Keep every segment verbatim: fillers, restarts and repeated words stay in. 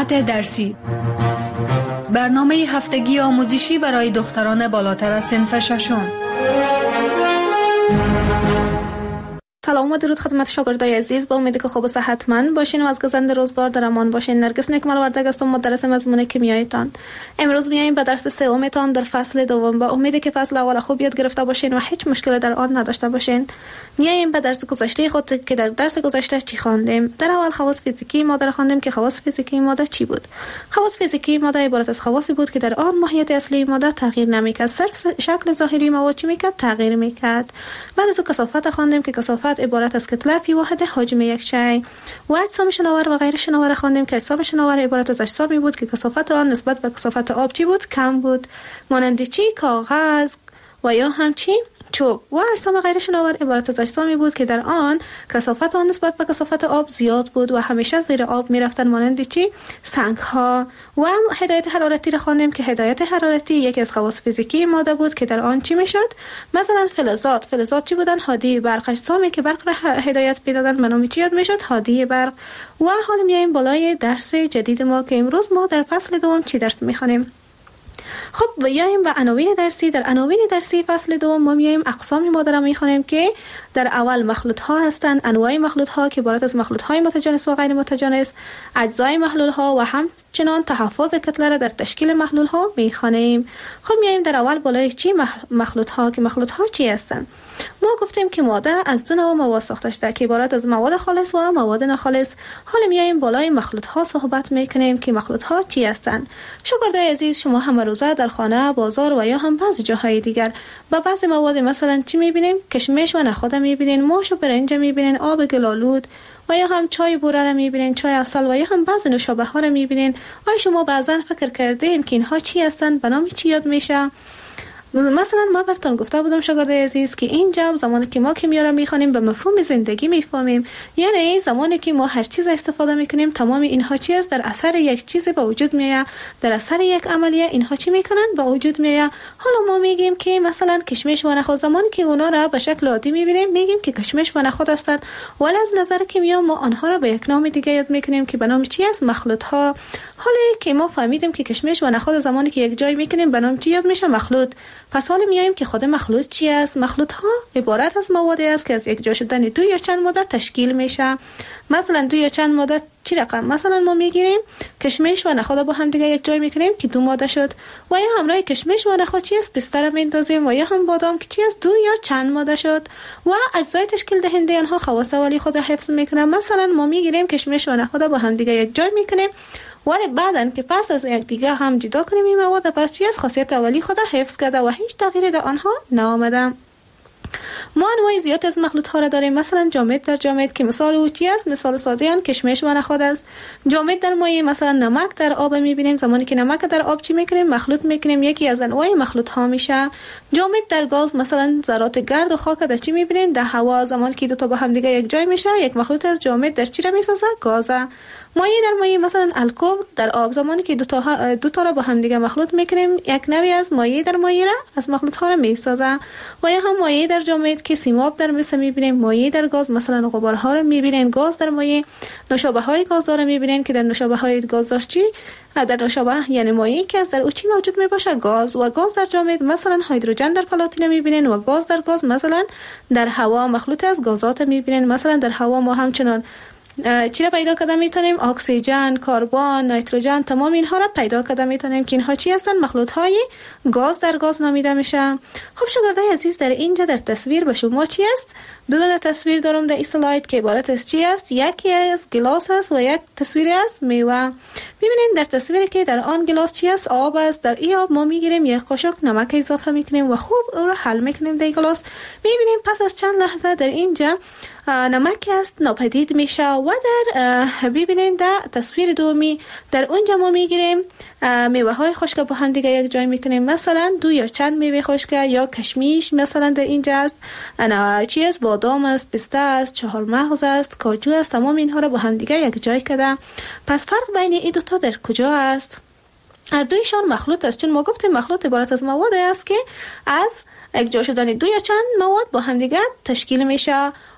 ساعت درسی، برنامه هفتگی آموزشی برای دختران بالاتر از صنف ششم. سلام و درود خدمت شاگردای عزیز. با امید که خوب و صحتمند باشین و از گذشته روزگار در امان باشین. نرگس نکمل وردگ هستم، مدرس مضمون کیمیایتان. امروز میایم به درس سومتان در فصل دوم. با امید که فصل اول خوب یاد گرفته باشین و هیچ مشکلی در آن نداشته باشین. میایم به درس گذشته خود که در درس گذشته چی خواندیم. در اول خواص فیزیکی ماده را خواندیم که خواص فیزیکی ماده چی بود. خواص فیزیکی ماده عبارت از خواصی بود که در آن ماهیت اصلی ماده تغییر نمیکرد، صرف شکل ظاهری مواد چی میکرد؟ تغییر میکرد. بعد از کثافت خواندیم که کثافت عبارت از کتله فی واحد حجم یک شیء. و اجسام شناور و غیر شناور خواندیم که اجسام شناور عبارت از اجسامی بود که کثافت آن نسبت به کثافت آب چی بود؟ کم بود، مانند چی؟ کاغذ و یا هم چی؟ چوب. و اجسام غیر شناور عبارت از اجسامی بود که در آن کثافت آن نسبت به کثافت آب زیاد بود و همیشه زیر آب میرفتن، مانند چی؟ سنگ ها. و هدایت حرارتی را خواندیم که هدایت حرارتی یکی از خواص فیزیکی ماده بود که در آن چی میشد؟ مثلا فلزات. فلزات چی بودن؟ هادی برق. اجسامی که برق را هدایت میدادن به نام چی یاد میشد؟ هادی برق. و حالا میایم بالای درس جدید ما که امروز ما در فصل دوم چی درس میخوانیم. خب بیایم به عناوین درسی. در عناوین درسی فصل دوم ما میایم اقسام ماده را میخوانیم که در اول مخلوط ها هستند، انواع مخلوط ها که عبارت از مخلوط های متجانس و غیر متجانس، اجزای محلول ها و همچنان تحفظ کتله را در تشکیل محلول ها میخوانیم. خب میایم در اول بالای چی مخلوط ها که مخلوط ها چی هستند. ما گفتیم که ماده از دو نوع مواد ساخته شده که عبارت از مواد خالص و مواد ناخالص. حالا میایم بالای مخلوط ها صحبت میکنیم که مخلوط ها چی هستند. شاگردای عزیز، شما هم روزه در خانه، بازار و یا هم بعضی جاهای دیگر با بعضی مواد مثلا چی میبینیم؟ کشمش و نخود میبینین، ماش و برنج میبینین، آب گلالود و یا هم چای بوره را میبینین، چای عسل و یا هم بعضی نوشابه ها را میبینین. آیا شما بعضا فکر کردین که اینها چی هستند؟ به نام چی یاد میشه؟ مثلا ما براتون گفته بودم شاگردای عزیز که اینجا زمانی که ما کیمیا را میخوانیم به مفهوم زندگی میفهمیم، یعنی زمانی که ما هر چیز استفاده میکنیم تمام اینها چی است؟ در اثر یک چیز به وجود میاد، در اثر یک عملیه اینها چی میکنن؟ به وجود میاد. حالا ما میگیم که مثلا کشمش و نخود، زمانی که اونا را به شکل عادی میبینیم میگیم که کشمش و نخود هستند، ولی از نظر کیمیا ما آنها را به یک نام دیگه یاد میکنیم که به نام چی است؟ مخلوط ها. حالا که ما فهمیدیم که کشمش و نخود زمانی که یک جای میکنیم به نام چی یاد میشه؟ مخلوط. پس حالا میایم که خود مخلوط چی است؟ مخلوط ها عبارت از موادی است که از یک جا شدن دو یا چند ماده تشکیل میشه. مثلا دو یا چند ماده چی رقم؟ مثلا ما میگیریم کشمش و نخود با هم دیگه یک جای میکنیم که دو ماده شد، و یا همراه کشمش و نخود چی است؟ بستر میندازیم، و یا هم بادام که چی است؟ دو یا چند ماده شد. و اجزای تشکیل دهنده آنها خواص اولی خود را حفظ میکنن. مثلا ما میگیریم کشمش و نخود با هم دیگه یک جای میکنیم، ولی بعدن که پس از یک دیگه هم جدا کنیم این مواد، پس چی است؟ خاصیت اولی خود حفظ کرده و هیچ تغییری در آنها نآمده. ما انواع زیاد از مخلوط ها را داریم. مثلا جامد در جامد که مثال او چی است؟ مثال ساده آن کشمش و نخود است. جامد در مایع مثلا نمک در آب میبینیم، زمانی که نمک در آب چی میکنیم؟ مخلوط میکنیم، یکی از انواع مخلوط ها میشه. جامد در گاز مثلا ذرات گرد و خاک در چی میبینیم؟ در هوا. زمانی که دو تا با هم دیگه یک جای میشه یک مخلوط از جامد در چی را میسازه؟ گاز. مایع در مایع مثلا الکل در آب، زمانی که دو تا دو تا را با هم دیگه مخلوط میکنیم یک نوعی از مایع در مایع را از مخلوط ها را میسازه. و یا هم مایع در جامد که سیماب در مثل میبینیم، مایع در گاز مثلا غبارها را میبینین، گاز در مایع نوشابه های گازدار میبینین که در نوشابه های گازدار چی؟ در نوشابه یعنی مایعی که از در او چی موجود میباشه؟ گاز. و گاز در جامد مثلا هیدروژن در پلاتین میبینین، و گاز در گاز مثلا در هوا مخلوط از گازات میبینین. مثلا در هوا ما همچنان چی را پیدا کرده میتونیم؟ اکسیژن، کربن، نیتروژن، تمام اینها را پیدا کرده میتونیم که اینها چی هستند؟ مخلوط های گاز در گاز نامیده میشه. خب شاگردای عزیز، در اینجا در تصویر به شما چی است؟ دو تا تصویر دارم در این اسلاید که عبارت از چی است؟ یکی از گلاس است و یک تصویر از میوه. ببینید در تصویری که در آن گلاس چی است؟ آب است. در این آب ما میگیریم یک قاشق نمک اضافه میکنیم و خوب او را حل میکنیم در گلاس. میبینیم پس از چند لحظه در اینجا نمک است ناپدید میشه. و در ببینید در تصویر دومی در اونجا ما میگیریم میوه های خشک با هم دیگه یک جای میکنیم، مثلا دو یا چند میوه خشک یا کشمیش مثلا در اینجا است، انا چی است؟ بادام است، پسته است، چهارمغز است، کاجو است. تمام اینها رو با هم دیگه یک جای کرده. پس فرق بین این دو تا در کجا است؟ هر دویشان مخلوط است، چون ما گفتیم مخلوط عبارت از مواد است که از یک جا شدن دو یا چند مواد با هم دیگه تشکیل میشه.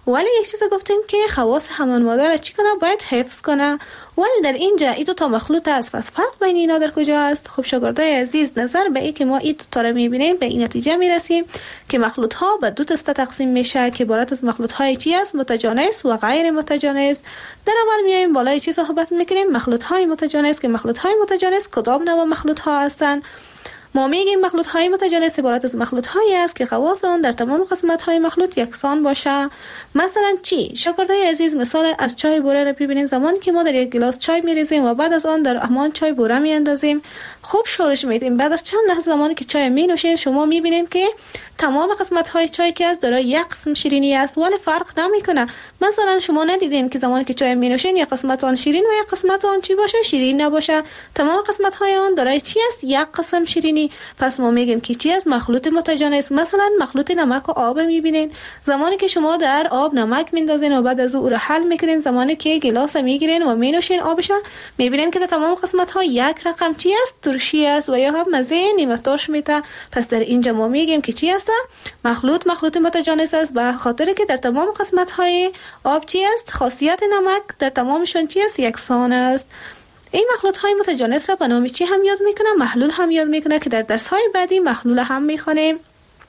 ولی یک چیز گفتیم که خواص حمل مادر چی کنه؟ باید حفظ کنه. ولی در اینجا این دو تا مخلوط است، پس فرق بین اینا در کجا است؟ خب شاگردای عزیز، نظر به این که ما این دو تا رو میبینیم به این نتیجه میرسیم که مخلوط ها به دو دسته تقسیم میشه که عبارت از مخلوط های چی است؟ متجانس و غیر متجانس. در اول میایم بالای چی صحبت میکنیم؟ مخلوط های متجانس. که مخلوط های متجانس کدام نوع مخلوط ها هستند؟ ما میگیم مخلوط های متجانس عبارت از مخلوط هایی است که خواص آن در تمام قسمت های مخلوط یکسان باشه. مثلا چی؟ شاگردای عزیز، مثال از چای بوره رو ببینید. زمانی که ما در یک گلاس چای میریزیم و بعد از آن در همان چای بوره میاندازیم، خوب شورش میدیم. بعد از چند لحظه زمانی که چای می نوشین، شما میبینید که تمام قسمت های چای که از دارای یک قسم شیرینی است، ولی فرق نمیکنه. مثلا شما ندیدین که زمانی که چای می نوشین یک قسمت آن شیرین و یک قسمت آن چی باشه؟ شیرین نباشه. تمام قسمت های آن دارای چی است؟ یک قسم شیرینی. پس ما میگیم که چی است؟ مخلوط متجانس. مثلا مخلوط نمک و آب میبینین. زمانی که شما در آب نمک میندازین و بعد از او رو حل میکنین، زمانی که گلاس میگیرین و می نوشین آبش، میبینین که در تمام قسمت ها یک رقم چی است؟ ترشی است و یا هم مزه نیمه ترش میده. پس در اینجا ما میگیم که چی است؟ مخلوط مخلوط متجانس است، به خاطر که در تمام قسمت های آب چی است؟ خاصیت نمک در تمامشون چی است؟ یکسان است. این مخلوط های متجانس را به نام چی هم یاد میکنه؟ محلول هم یاد میکنه که در درس های بعدی محلول هم میخوانیم.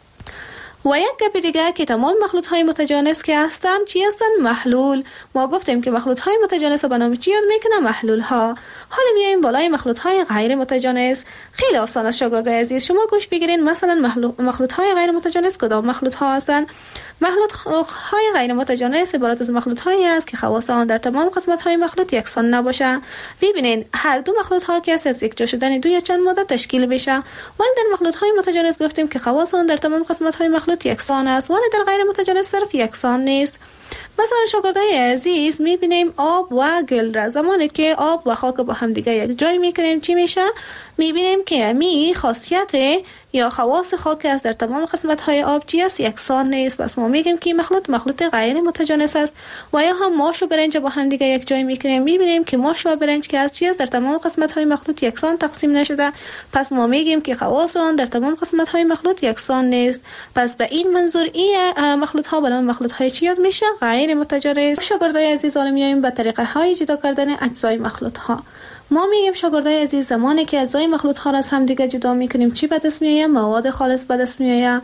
و یک گپ دیگه که تمام مخلوط های متجانس که هستن چی هستن؟ محلول. ما گفتیم که مخلوط های متجانس به نام چی یاد میکنه؟ محلول ها. حالا میایم بالای مخلوط های غیر متجانس. خیلی آسان است شاگردای عزیز، شما گوش بگیرین. مثلا مخلوط های غیر متجانس کدام مخلوط ها هستن؟ مخلوط های غیر متجانس عبارت از مخلوط هایی است که خواص آن در تمام قسمت های مخلوط یکسان نباشه. ببینین هر دو مخلوط ها که از یک جا شدن دو یا چند ماده تشکیل بشه. ولی در مخلوط های متجانس گفتیم که خواص آن در تمام قسمت های مخلوط یکسان است، ولی در غیر متجانس صرف یکسان نیست. مثلا شاگردای عزیز میبینیم آب و گل را زمانی که آب و خاک با هم دیگه یک جای میکنیم چی میشه؟ میبینیم که می خاصیت یا خواص خاک است در تمام قسمت های آب چی است؟ یکسان نیست. پس ما میگیم که مخلوط مخلوط غیر متجانس است. و یا هم ماش و برنج با هم دیگه یک جای میکنیم، میبینیم که ماش و برنج که از چی است؟ در تمام قسمت های مخلوط یکسان تقسیم نشده. پس ما میگیم که خواص آن در تمام قسمت های مخلوط یکسان نیست. پس به این منظور این مخلوط ها به نام مخلوط های چی یاد میشه؟ غیر متجانس. شاگردای عزیز، حالا میایم به طریقه های جدا کردن اجزای مخلوط ها. ما میگیم شاگردای عزیز زمانی که اجزای مخلوط ها را از هم دیگه جدا میکنیم چی به دست میاد؟ مواد خالص به دست میاد.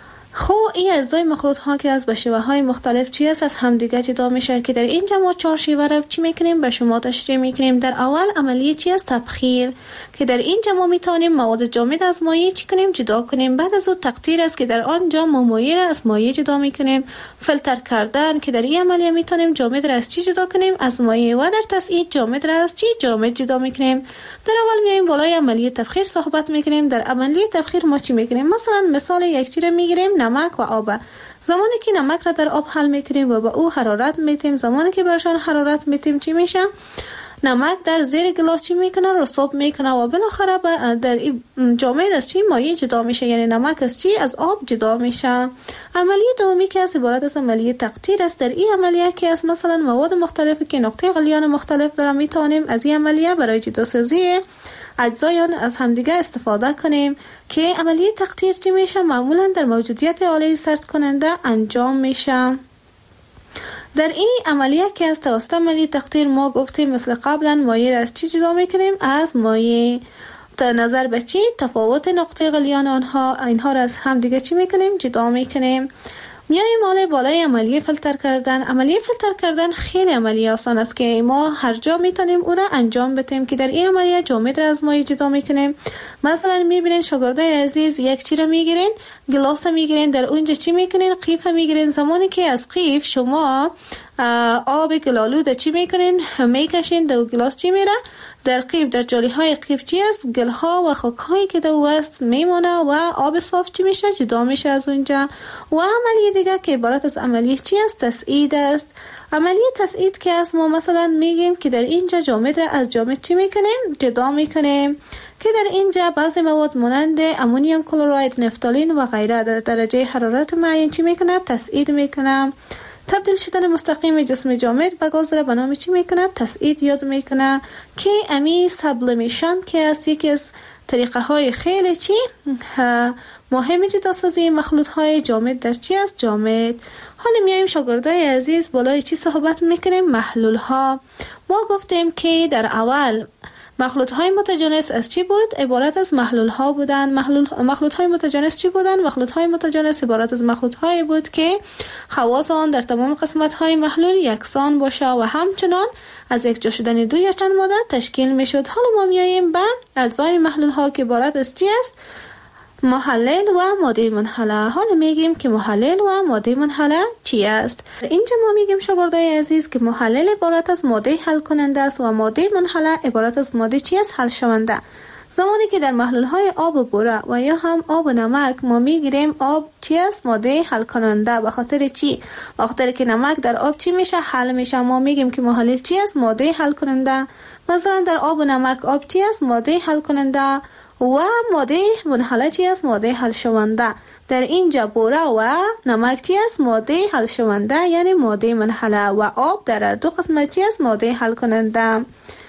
خب این اجزای مخلوط ها که از به شیوه های مختلف چی است از هم دیگه جدا میشه که در اینجا ما چهار شیوه را چی میکنیم به شما تشریح میکنیم. در اول عملیه چی است؟ تبخیر، که در اینجا ما میتونیم مواد جامد از مایع چی کنیم؟ جدا کنیم. بعد از اون تقطیر است که در آنجا ما مایع را از مایع جدا میکنیم. فیلتر کردن که در این عملیه میتونیم جامد را از چی جدا کنیم؟ از مایع. و در تسعید جامد را از چی؟ جامد جدا میکنیم. در اول میایم بالای عملیه تبخیر صحبت میکنیم. در عملیه تبخیر ما چی میکنیم؟ مثلا مثال یک چیز میگیریم، نمک و آب. زمانی که نمک را در آب حل میکنیم و به او حرارت میتیم، زمانی که برشان حرارت میتیم چی میشه؟ نمک در زیر گلاس چی میکنه؟ رسوب میکنه و بالاخره در جامد از چی؟ مایع جدا میشه، یعنی نمک از چی؟ از آب جدا میشه. عملیه دومی که از عبارت از عملیه تقطیر است. در این عملیه که از مثلا مواد مختلفی که نقطه غلیان مختلف دارن میتونیم از این عملیه برای جداسازی اجزای آن از همدیگه استفاده کنیم که عملیه تقطیر چی میشه؟ معمولا در موجودیت آله سرد کننده انجام میشه. در این عملیه که از توسط عملیه تقطیر ما گفتیم مثل قبلا مایع از چی جدا میکنیم؟ از مایع. در نظر به چی؟ تفاوت نقطه غلیان آنها، اینها را از هم دیگه چی میکنیم؟ جدا میکنیم. میایم مال بالای عملیه فیلتر کردن. عملیه فیلتر کردن خیلی عملیه آسان است که ما هر جا میتونیم او را انجام بدیم که در این عملیه جامد را از مایع جدا میکنیم. مثلا میبینین شاگردای عزیز یک چیز را میگیرین، گلاس میگیرین، در اونجا چی میکنین؟ قیف میگیرین. زمانی که از قیف شما آب گلالود چی میکنین؟ میکشین، در گلاس چی میره؟ در قیف، در جالی های قیف چی است؟ گل ها و خاک هایی که در است میمونه و آب صاف چی میشه؟ جدا میشه از اونجا. و عملیه دیگه که عبارت از عملیه چی است؟ تسعید است. عملیه تسعید که است ما مثلا میگیم که در اینجا جامد از جامد چی میکنیم؟ جدا میکنیم که در اینجا بعضی مواد مانند امونیوم کلراید، نفتالین و غیره در درجه حرارت معین چی میکنه؟ تسعید میکنه. تبدیل شدن مستقیم جسم جامد به گاز را به نام چی میکنه؟ تصعید یاد میکنه که امی سابلیمیشن که از یکی از طریقه های خیلی چی مهم جداسازی مخلوط های جامد در چی است؟ جامد. حالا میایم شاگردای عزیز بالای چی صحبت میکنیم؟ محلول ها. ما گفتیم که در اول مخلوط های متجانس از چی بود؟ عبارت از محلول ها بودن. محلول مخلوط های متجانس چی بودن؟ مخلوط های متجانس عبارت از مخلوط های بود که خواص آن در تمام قسمت های محلول یکسان باشه و همچنان از یک جا شدن دو یا چند ماده تشکیل می شد. حالا ما میاییم به اجزای محلول ها که عبارت از چی است؟ محلل و ماده منحله. حالا میگیم که محلل و ماده منحله چی است؟ اینجا ما میگیم شاگردای عزیز که محلل عبارت از ماده حل کننده است و ماده منحله عبارت از ماده چی است؟ حل شونده. زمانی که در محلول های آب و بوره و یا هم آب و نمک ما میگیریم آب چی است؟ ماده حل کننده. به خاطر چی؟ به خاطر که نمک در آب چی میشه؟ حل میشه. ما میگیم که محلل چی است؟ ماده حل کننده. مثلا در آب و نمک آب چی است؟ ماده حل کننده و ماده منحله چی است؟ ماده حل شونده. در اینجا بوره و نمک چی است؟ ماده حل شونده یعنی ماده منحله و آب در دو قسمت چی است؟ ماده حل کننده.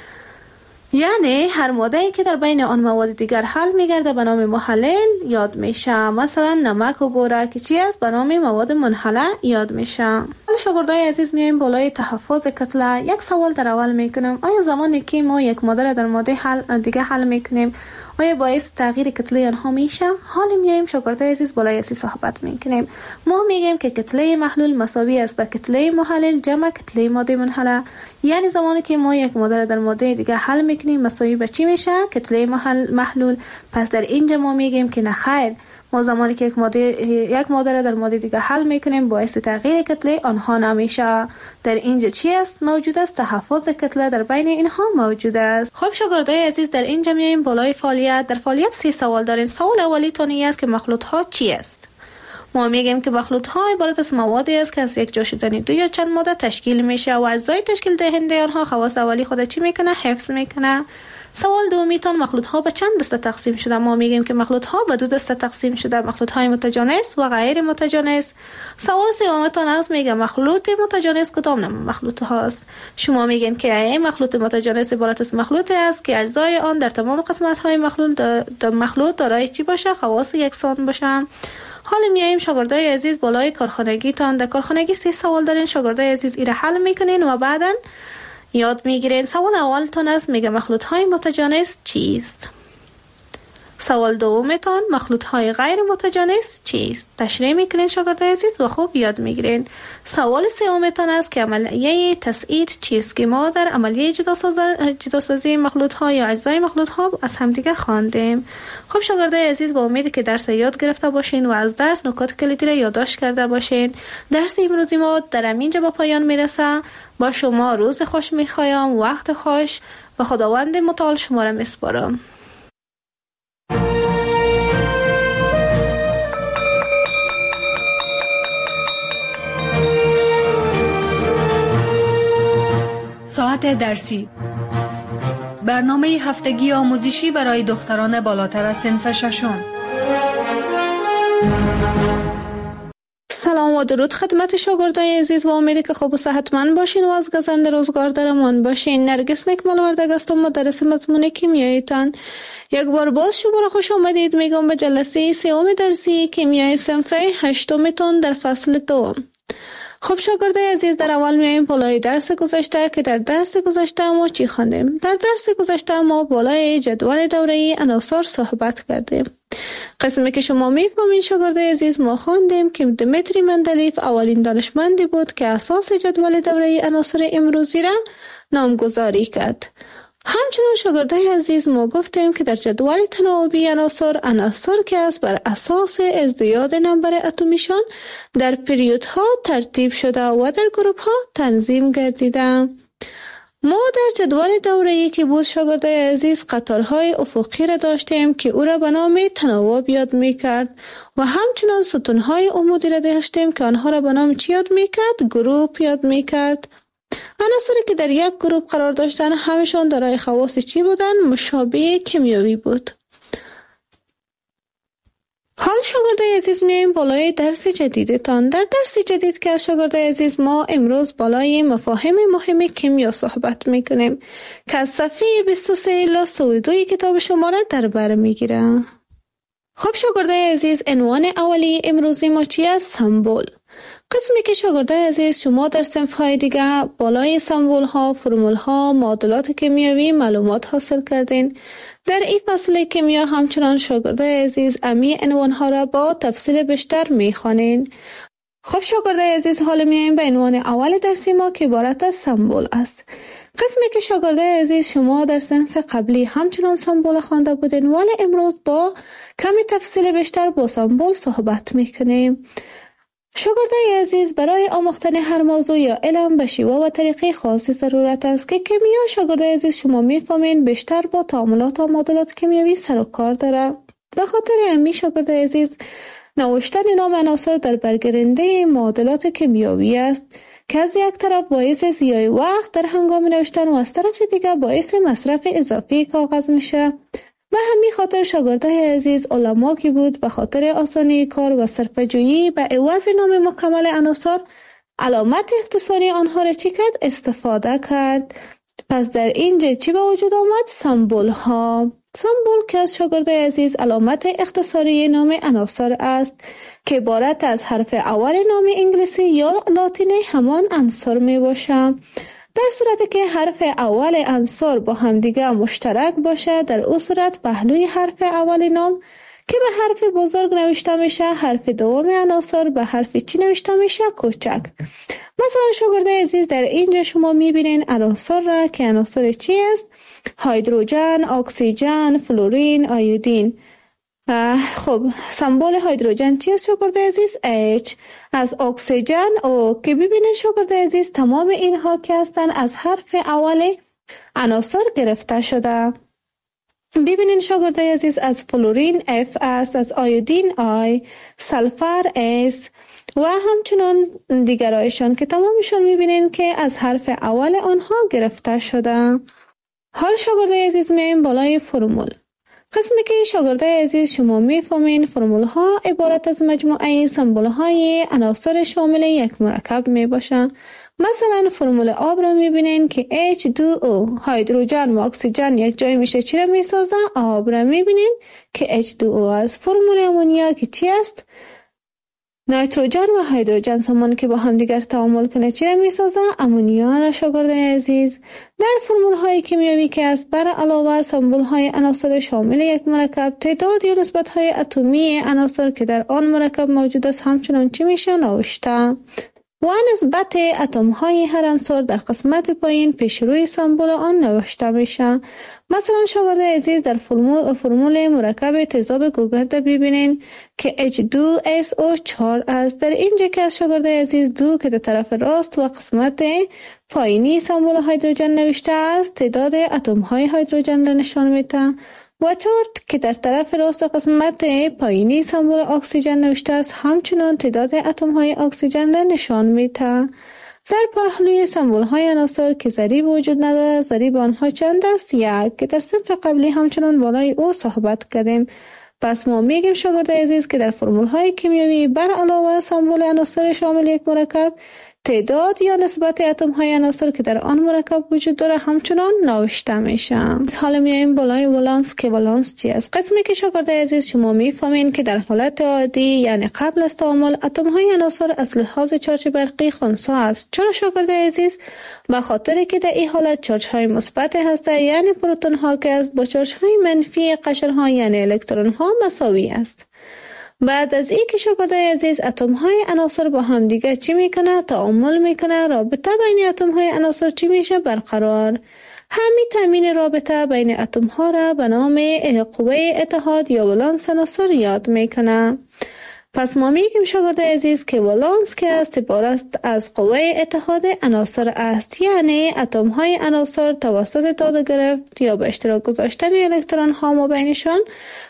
یعنی هر ماده‌ای که در بین آن مواد دیگر حل میگرده به نام محلل یاد میشه. مثلا نمک و بوره که چی است؟ به نام مواد منحله یاد میشه. حالا شاگردای عزیز میایم بالای تحفظ کتله. یک سوال در اول میکنم، آیا زمانی که ما یک ماده را در ماده حل دیگه حل میکنیم آیا باعث تغییر کتله آنها میشه؟ حالا میایم شاگردای عزیز بالای اسی صحبت میکنیم. ما میگیم که کتله محلول مساوی است به کتله محلل جمع کتله ماده منحله. یعنی زمانی که ما یک ماده را در ماده دیگه حل میکنیم مساوی به چی میشه؟ کتله محلول. پس در اینجا ما میگیم که نه خیر، ما زمانی که یک ماده یک ماده را در ماده دیگه حل میکنیم باعث تغییر کتله آنها نمیشه. در اینجا چی است موجود است؟ تحفظ کتله در بین اینها موجود است. خب شاگردای عزیز در اینجا میایم بالای فعالیت. در فعالیت سی سوال دارین. سوال اولی تانی است که مخلوط ها چی است؟ ما میگیم که مخلوط ها عبارت از موادی است که از یک جا شدن دو یا چند ماده تشکیل میشه و اجزای تشکیل دهنده آنها خواص اولی خود چی میکنه؟ حفظ میکنه. سوال دومی تان مخلوط ها به چند دسته تقسیم شده؟ ما میگیم که مخلوط ها به دو دسته تقسیم شده، مخلوط های متجانس و غیر متجانس. سوال سوم تان است میگه مخلوط متجانس کدام نوع مخلوط هاست؟ شما میگین که این مخلوط متجانس عبارت از مخلوطی است که اجزای آن در تمام قسمت های مخلوط در مخلوط دارای چی باشه؟ خواص یکسان باشه. حالا میایم شاگردای عزیز بالای کارخانگی تان. در کارخانگی سه سوال دارین. شاگردای عزیز ایره حل میکنین و بعداً یاد میگیرین. سوال اولتون است میگه مخلوط های متجانس چیست؟ سوال دومتون مخلوط های غیر متجانس چیست؟ تشریح میکنین شاگردای عزیز و خوب یاد میگیرین. سوال سومتون است که عملیه تسعید چیست که ما در عملیه جداسازی مخلوط ها یا اجزای مخلوط ها از همدیگه خواندیم. خب شاگردای عزیز با امید که درس یاد گرفته باشین و از درس نکات کلیدی را یادداشت کرده باشین. درس امروزی ما در همینجا به پایان میرسه. با شما روز خوش میخوایم، وقت خوش و خداوند متعال شما را میسپارم. ساعت درسی، برنامه هفتگی آموزشی برای دختران بالاتر از صنف ششم. سلام و درود خدمت شاگردای عزیز و امیدی که خوب و صحتمند باشین و از گزند روزگار در امان باشین. نرگس نکمل وردگ هستم، مدرس مضمون کیمیایتان. یک بار باز شما خوش آمدید میگم به جلسه سوم درسی کیمیای صنف هشتمتون در فصل دوم. خب شاگردای عزیز در اول میایم بالای درس گذشته که در درس گذشته ما چی خواندیم؟ در درس گذشته ما بالای جدول دوره‌ای عناصر صحبت کردیم. قسمی که شما میفهمین شاگردای عزیز ما خواندیم که دمیتری مندلیف اولین دانشمندی بود که اساس جدول دوره‌ای عناصر امروزی را نامگذاری کرد. همچنین شاگردای عزیز ما گفتیم که در جدول تناوبی عناصر عناصر که است بر اساس ازدیاد نمبر اتمیشان در پریودها ترتیب شده و در گروپ ها تنظیم گردیده. ما در جدول دوره‌ای که بود شاگردای عزیز قطارهای افقی را داشتیم که او را به نام تناوب یاد می‌کرد و همچنین ستونهای عمودی را داشتیم که آنها را به نام چی یاد می‌کرد؟ گروپ یاد می‌کرد. عناصری که در یک گروپ قرار داشتن همشون دارای خواص چی بودن؟ مشابه کیمیایی بود. حالا شاگردای عزیز میایم بالای درس جدیدتان. در درس جدید که از شاگردای عزیز ما امروز بالای مفاهیم مهم کیمیا صحبت میکنیم که از صفحه بیست و سه الی سی و دو کتاب شما را در بر میگیره. خب شاگردای عزیز، عنوان اولی امروزی ما چی است؟ سمبل. قسمی که شاگردای عزیز شما در صنف‌های دیگه بالای سمبل ها، فرمول ها، معادلات کیمیایی معلومات حاصل کردین. در این فصل کیمیا همچنان شاگردای عزیز امی عنوان ها را با تفصیل بیشتر میخوانین. خب شاگردای عزیز، حالا میایم به عنوان اول درسی ما که عبارت از سمبل است. قسمی که شاگردای عزیز شما در صنف قبلی همچنان سمبل خوانده بودین، ولی امروز با کمی تفصیل بیشتر با سمبل صحبت میکنیم. شاگردای عزیز، برای آموختن هر موضوع یا علم به شیوه و طریقه خاصی ضرورت است که کیمیا شاگردای عزیز شما میفهمین بیشتر با تعاملات و معادلات کیمیایی سر و کار داره. به خاطر همین شاگردای عزیز نوشتن نام عناصر در برگرنده معادلات کیمیایی است که از یک طرف باعث ضیاع وقت در هنگام نوشتن و از طرف دیگر باعث مصرف اضافی کاغذ میشه. به همین خاطر شاگردای عزیز علما که بود به خاطر آسانی کار و صرفه‌جویی به عوض نام مکمل عناصر علامت اختصاری آنها را چی کرد؟ استفاده کرد. پس در اینجا چی به وجود آمد؟ سمبل ها. سمبل که از شاگردای عزیز علامت اختصاری نام عناصر است که عبارت از حرف اول نام انگلیسی یا لاتینی همان عنصر می باشه. در صورتی که حرف اول عنصر با همدیگه مشترک باشه، در اون صورت پهلوی حرف اول نام که به حرف بزرگ نوشته میشه، حرف دوم عناصر به حرف چی نوشته میشه؟ کوچک. مثلا شاگردای عزیز در اینجا شما میبینین عناصر را که عناصر چی است؟ هیدروژن، اکسیژن، فلورین، آیودین. خب سمبل هیدروژن چی است شاگردای عزیز؟ H. از اکسیژن او که ببینید شاگردای عزیز تمام اینها که هستن از حرف اول عناصر گرفته شده. ببینید شاگردای عزیز از فلورین F است، از آیودین I، سلفر S و همچنان دیگرایشان که تمامشون میبینید که از حرف اول آنها گرفته شده. حال شاگردای عزیز میایم بالای فرمول. قسمی که شاگردای عزیز شما میفهمین فرمول ها عبارت از مجموعه سمبل های عناصر شامل یک مرکب می باشن. مثلا فرمول آب را میبینین که اچ دو او، هیدروژن و اکسیژن یک جای میشه چی را میسازه؟ آب را میبینین که اچ دو او است. فرمول امونیا که چی است؟ نیتروژن و هیدروژن سامان که با هم دیگر تعامل کنه چی را میسازه؟ امونیا را شاگردای عزیز. در فرمول های کیمیایی که است بر علاوه سمبل های عناصر شامل یک مرکب، تعداد یا نسبت های اتمی عناصر که در آن مرکب موجود است همچنان چی میشه؟ نوشته. و نسبت اتم های هر عنصر در قسمت پایین پیش روی سمبل آن نوشته میشه. مثلا شاگردای عزیز در فرمول, فرمول مرکب تیزاب گوگرد ببینین که اچ دو اس او چهار است. در اینجا که از شاگردای عزیز دو که در طرف راست و قسمت پایینی سمبل هیدروژن نوشته است تعداد اتم های هیدروژن را نشان میده و چهار که در طرف راست و قسمت پایینی سمبل اکسیژن نوشته است همچنان تعداد اتم های اکسیژن را نشان میده. در پهلوی سمبل های عناصر که ضریب وجود نداره، ضریب آنها چند است؟ یک، که در صنف قبلی همچنان بالای او صحبت کردیم. پس ما میگیم شاگردای عزیز که در فرمول های کیمیایی بر علاوه سمبل عناصر شامل یک مرکب تعداد یا نسبت اتم های عناصر که در آن مرکب وجود داره همچنان نوشته میشه. حالا میایم بالای ولانس که ولانس چی است؟ قسمی که شاگردای عزیز شما میفهمین که در حالت عادی یعنی قبل از تعامل اتم های عناصر از لحاظ چارج برقی خنثی است. چرا شاگردای عزیز؟ به خاطر که در این حالت چارج های مثبت هسته یعنی پروتون ها که است با چارج های منفی قشر ها یعنی الکترون ها مساوی است. بعد از این که شاگردای عزیز اتم های عناصر با هم دیگه چی میکنه؟ تعامل میکنه. رابطه بین اتم های عناصر چی میشه؟ برقرار. همین تامین رابطه بین اتم ها را به نام قوه اتحاد یا ولانس عناصر یاد میکنه. پس ما میگیم شاگردای عزیز که ولانس که است عبارت از قوه اتحاد عناصر است، یعنی اتم های عناصر توسط داده گرفت یا به اشتراک گذاشتن الکترون ها ما بینشان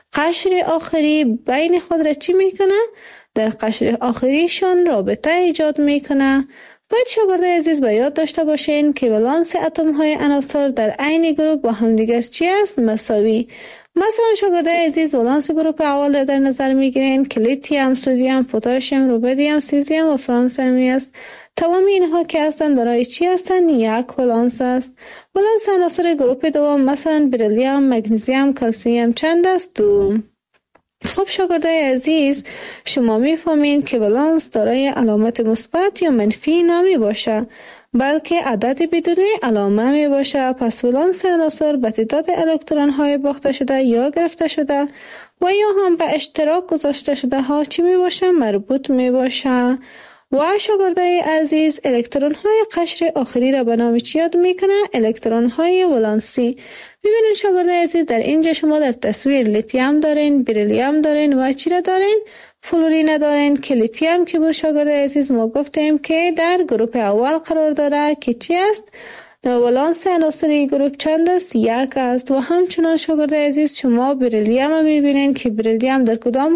قشر آخری بین خود را چی میکنه؟ در قشر آخریشان رابطه ایجاد میکنه. باید شاگردای عزیز به یاد داشته باشین که ولانس اتم های عناصر در عین گروه با همدیگر چی است؟ مساوی. مثلا شاگردای عزیز ولانس گروپ اول در نظر میگیرین که لیتیوم، سدیم، پتاسیم، رودیوم، سیزیم و فرانسمی است. تمام اینها که هستند دارای چی هستند؟ یک ولانس است. ولانس عناصر گروپ دوم مثلا بریلیوم، مگنیزیم، کلسیم چند است؟ دو. خب شاگردای عزیز، شما میفهمین که ولانس دارای علامت مثبت یا منفی نمی باشه، بلکه عدد بدون علامه می باشه. پس ولانس عناصر به تعداد الکترون های باخته شده یا گرفته شده و یا هم به اشتراک گذاشته شده ها چی می باشه؟ مربوط می باشه. و شاگردای عزیز، الکترون های قشر آخری را به نام چی یاد میکنه؟ الکترون های ولانسی. ببینید شاگردای عزیز، در اینجا شما در تصویر لیتیوم دارین، بریلیوم دارین و چی را دارین؟ فلورین دارین که لیتیوم که بود شاگردای عزیز ما گفتیم که در گروپ اول قرار داره که چی است؟ ولانس عناصری گروپ چند است؟ یک است. و همچنان شاگردای عزیز شما بریلیوم میبینین که بریلیوم در کدام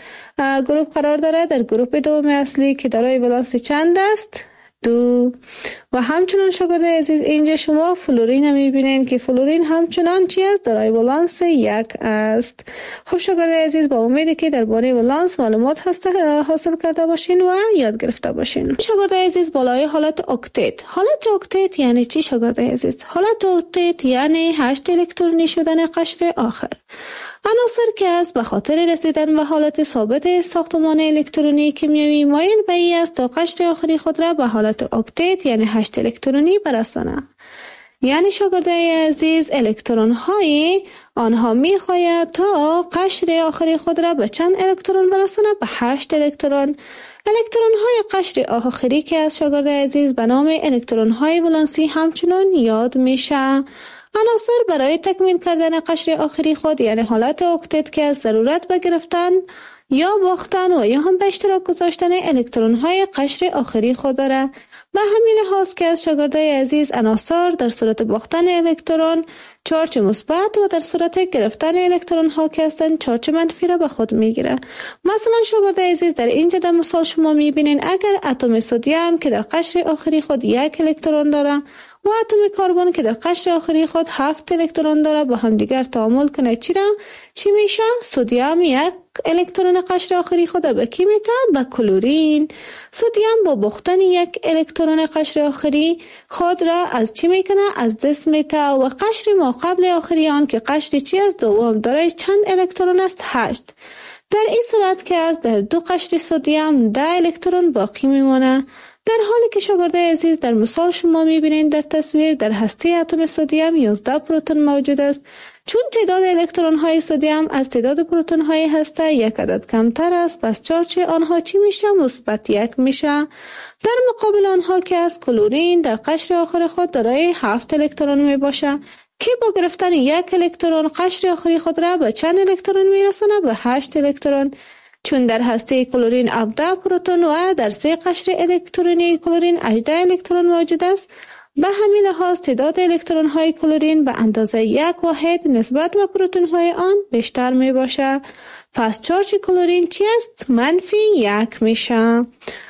گروپ قرار داره؟ در گروپ دوم اصلی که دارای ولانس چند است؟ دو. و همچنان شاگردای عزیز اینجا شما فلورین میبینین که فلورین همچنان چی است؟ دارای ولانس یک است. خب شاگردای عزیز، با امیدی که درباره ولانس معلومات حاصل کرده باشین و یاد گرفته باشین. شاگردای عزیز، بالای حالت اکتت. حالت اکتت یعنی چی شاگردای عزیز؟ حالت اکتت یعنی هشت الکترونی شدن قشر آخر. عناصر که از به خاطر رسیدن به حالت ثابت ساختمان الکترونی کیمیایی مایل به این است تا قشر آخری خود را به حالت اکتت یعنی هشت الکترونی برسانه. یعنی شاگردای عزیز، الکترون های آنها می خواهد تا قشر آخری خود را به چند الکترون برسانه؟ به هشت الکترون. الکترون های قشر آخری که از شاگردای عزیز به نام الکترون های ولانسی همچنان یاد میشه. عناصر برای تکمیل کردن قشر آخری خود یعنی حالت اکتت که از ضرورت به گرفتن یا باختن و یا هم به اشتراک گذاشتن الکترون های قشر آخری خود داره. به همین لحاظ که از شاگردای عزیز عناصر در صورت باختن الکترون چارج مثبت و در صورت گرفتن الکترون ها که هستند چارج منفی را به خود میگیره. مثلا شاگردای عزیز، در اینجا در مثال شما میبینین اگر اتم سدیم که در قشر آخری خود یک الکترون داره و اتم کربن که در قشر آخری خود هفت الکترون داره با هم دیگر تعامل کنه چی را؟ چی میشه؟ سدیم یک الکترون قشر آخری خود به کی میته؟ به کلورین. سدیم با باختن یک الکترون قشر آخری خود را از چی میکنه؟ از دست میته. و قشر ما قبل آخری آن که قشر چی است؟ دوم داره چند الکترون است؟ هشت. در این صورت که از در دو قشر سدیم ده الکترون باقی میمونه. در حالی که شاگردای عزیز در مثال شما میبینید در تصویر در هسته اتم سدیم یازده پروتون موجود است. چون تعداد الکترون های سدیم از تعداد پروتون های هسته یک عدد کمتر است، پس چارج آنها چی میشه؟ مثبت یک میشه. در مقابل آنها که از کلورین در قشر آخر خود دارای هفت الکترون می باشه که با گرفتن یک الکترون قشر آخری خود را به چند الکترون میرسانه؟ به هشت الکترون. چون در هسته کلورین هفده پروتون و در سه قشر الکترونی کلورین هجده الکترون موجود است، به همین لحاظ تعداد الکترون های کلورین به اندازه یک واحد نسبت به پروتون های آن بیشتر می باشه. پس چارج کلورین چی است؟ منفی یک میشه.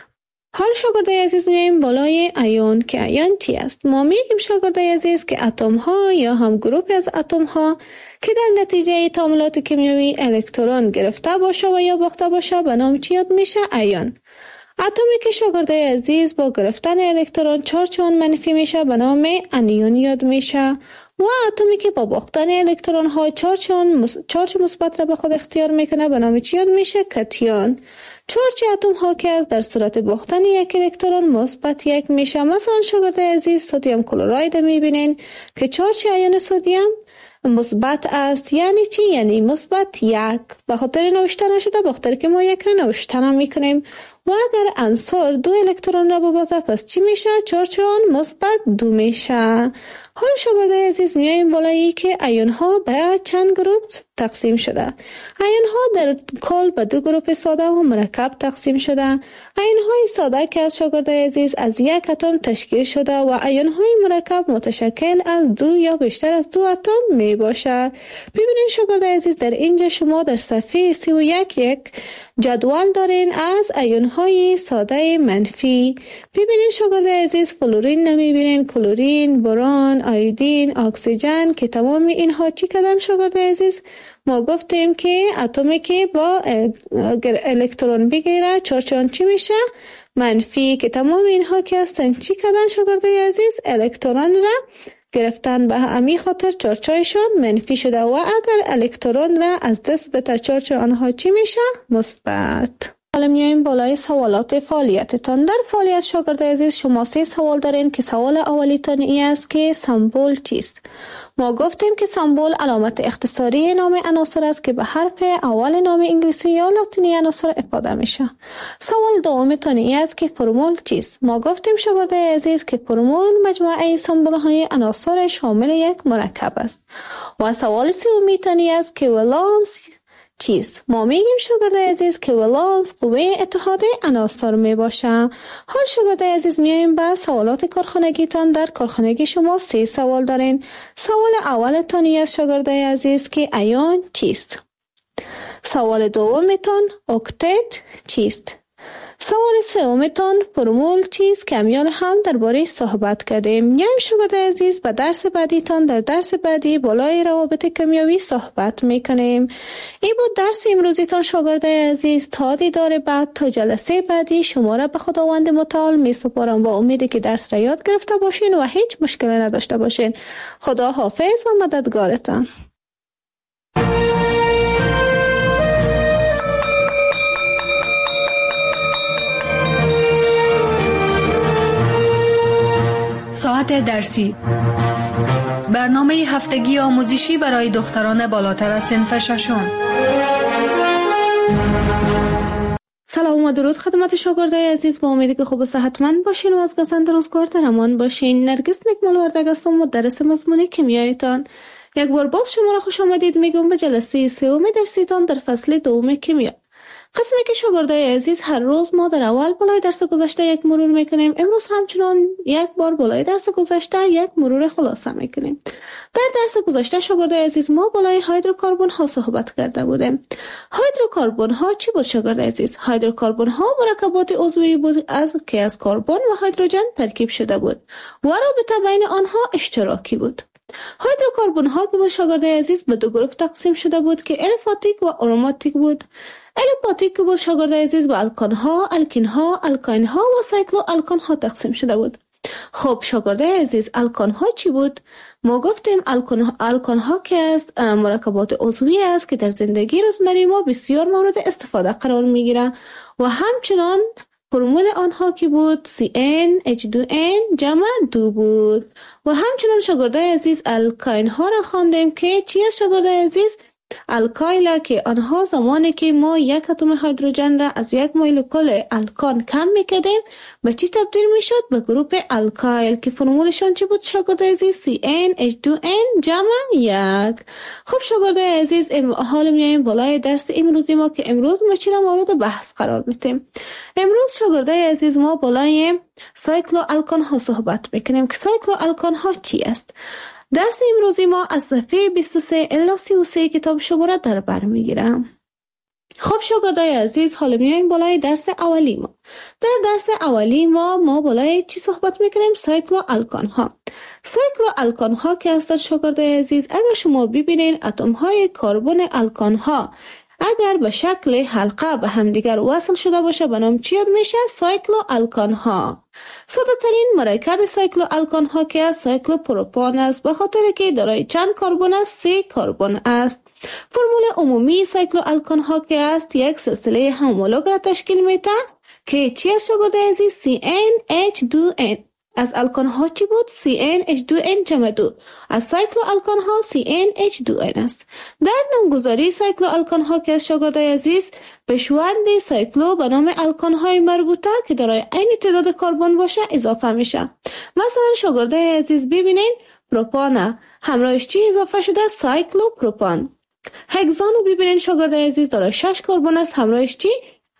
حال شاگردای عزیز میایم بالای ایون که ایون چی است؟ ما میگیم شاگردای عزیز که اتم ها یا هم گروپی از اتم ها که در نتیجه تعاملات کیمیایی الکترون گرفته باشه و یا باخته باشه به نام چی یاد میشه؟ ایون. اتمی که شاگردای عزیز با گرفتن الکترون چارج اون منفی میشه به نام انیون یاد میشه. و اتمی که با باختن الکترون ها چارج اون چارج مثبت را به خود اختیار میکنه به نام چی یاد میشه؟ کتیون. چارج اتم ها که در صورت باختن یک الکترون مثبت یک میشه. مثلا شاگردای عزیز سدیم کلراید میبینین که چارج ایون سدیم مثبت است. یعنی چی؟ یعنی مثبت یک. به خاطر نوشته نشده به خاطر که ما یک را نوشته نمیکنیم. و اگر عنصر دو الکترون را ببازه پس چی میشه؟ چارج آن مثبت دو میشه. حال شاگردای عزیز میایم بالایی که ایون ها به چند گروه تقسیم شده. ایون ها در کل به دو گروه ساده و مرکب تقسیم شده. ایون های ساده که از شاگردای عزیز از یک اتم تشکیل شده و ایون های مرکب متشکل از دو یا بیشتر از دو اتم می باشه. ببینید شاگردای عزیز در اینجا شما در صفحه سی و یک یک جدول دارین از ایون های ساده منفی. ببینین شاگرد عزیز، فلورین نمیبینین، کلورین، برون، آیودین، اکسیژن که تمام اینها چی کردن شاگرد عزیز؟ ما گفتیم که اتمی که با الکترون بگیره چارچان چی میشه؟ منفی. که تمام اینها که هستن چی کردن شاگرد عزیز؟ الکترون را گرفتن، به همین خاطر چارچایشان منفی شده و اگر الکترون را از دست بده چارچ آنها چی میشه؟ مثبت. حالا میایم بالای سوالات فعالیتتان. در فعالیت شاگرد عزیز شما سه سوال دارین که سوال اولیتان این است که سمبل چیست؟ ما گفتیم که سمبل علامت اختصاری نام عناصر است که به حرف اول نام انگلیسی یا لاتینی عناصر افاده میشه. سوال دومتان این است که فرمول چیست؟ ما گفتیم شاگرد عزیز که فرمول مجموعه سمبل های عناصر شامل یک مرکب است. و سوال سومیتان این است که ولانس چیست؟ ما میگیم شاگرد عزیز که ولانس قوه اتحاد عناصر می باشه. حال شاگرد عزیز میایم به سوالات کارخانگیتان. در کارخانگی شما سه سوال دارین. سوال اولتان است شاگرد عزیز که ایون چیست؟ سوال دومتان اکتت چیست؟ سوال سومتان فرمول چیست که امیال هم درباره صحبت کردیم. میایم شاگرد عزیز به درس بعدیتان. در درس بعدی بالای روابط کیمیایی صحبت میکنیم. این بود درس امروزیتان شاگرد عزیز. تا دیدار بعد، تا جلسه بعدی شما را به خداوند متعال می سپارم با امیدی که درس را یاد گرفته باشین و هیچ مشکلی نداشته باشین. خدا حافظ و مددگارتان. ساعت درسی، برنامه هفتگی آموزشی برای دختران بالاتر از صنف ششم. سلام و درود خدمت شاگردای عزیز. با امیدی که خوب و صحتمند باشین و از گزند روزگار در امان باشین. نرگس نکمل وردگ هستم، مدرس مضمون کیمیایتان. یک بار باز شما را خوش آمدید میگم به جلسه سوم درسیتان در فصل دوم کیمیا. قسمی که شاگردای عزیز هر روز ما در اول بالای درس گذشته یک مرور میکنیم. امروز همچنان یک بار بالای درس گذشته یک مرور خلاصه میکنیم. در درس گذشته شاگردای عزیز ما بالای هیدروکربن ها صحبت کرده بودیم. هیدروکربن ها چی بود شاگردای عزیز؟ هیدروکربن ها مرکبات عضوی بود از که از کربن و هیدروژن ترکیب شده بود و رابطه بین آنها اشتراکی بود. هیدروکربن ها که بود شاگردای عزیز به دو گروه تقسیم شده بود که الیفاتیک و آروماتیک بود. الیفاتیک که بود شاگردای عزیز به الکان ها، الکین ها، الکاین ها و سایکلو الکان ها تقسیم شده بود. خب شاگردای عزیز الکان ها چی بود؟ ما گفتیم الکان, الکان ها که است مرکبات عضوی است که در زندگی روزمره ما بسیار مورد استفاده قرار می گیره و همچنان فرمول آنها که بود سی ان اچ دو ان جمع دو بود. و همچنان شاگردای عزیز الکاین ها را خواندیم که چی است شاگردای عزیز؟ الکایل که آنها زمانی که ما یک اتم هیدروژن را از یک مولکول الکان کم میکردیم به چی تبدیل میشد؟ به گروپ الکایل که فرمولشان چی بود شاگردای عزیز؟ سی ان اچ دو ان جمع یک. خب شاگردای عزیز حالا میایم بالای درس امروزی ما که امروز ما چی را مورد بحث قرار میدیم. امروز شاگردای عزیز ما بالای سایکلو الکان ها صحبت میکنیم که سایکلو الکان ها چی است. درس امروزی ما از صفحه بیست و سه الی سی و سه کتاب شما را در بر میگیرم. خب شاگردای عزیز حالا میایم بالای درس اولی ما. در درس اولی ما ما بالای چی صحبت میکنیم؟ سایکلو الکان ها. سایکلو الکان ها که هستند شاگردای عزیز اگر شما ببینین اتم های کربن الکان ها اگر به شکل حلقه به همدیگر وصل شده باشه به نام چی یاد میشه؟ سایکلو الکان ها. ساده ترین مرکب سایکلو الکان ها که از سایکلو پروپان است به خاطر که دارای چند کربن است؟ سه کربن است. فرمول عمومی سایکلو الکان ها که است یک سلسله همولوگ را تشکیل میده که چی است شاگردای عزیز؟ سی ان اچ دو ان. از الکان ها چی بود؟ سی ان اچ دو ان جمع دو. از سایکلو الکان ها سی ان اچ دو ان است. در نامگذاری سایکلو الکان ها که از شاگردای عزیز پیشوند سایکلو به نام الکان های مربوطه که دارای عین تعداد کربن باشه اضافه میشه. مثلا شاگردای عزیز ببینین پروپان همراهش چی اضافه شده؟ سایکلو پروپان. هگزان رو ببینین شاگردای عزیز دارای شش کربن است همراهش چی؟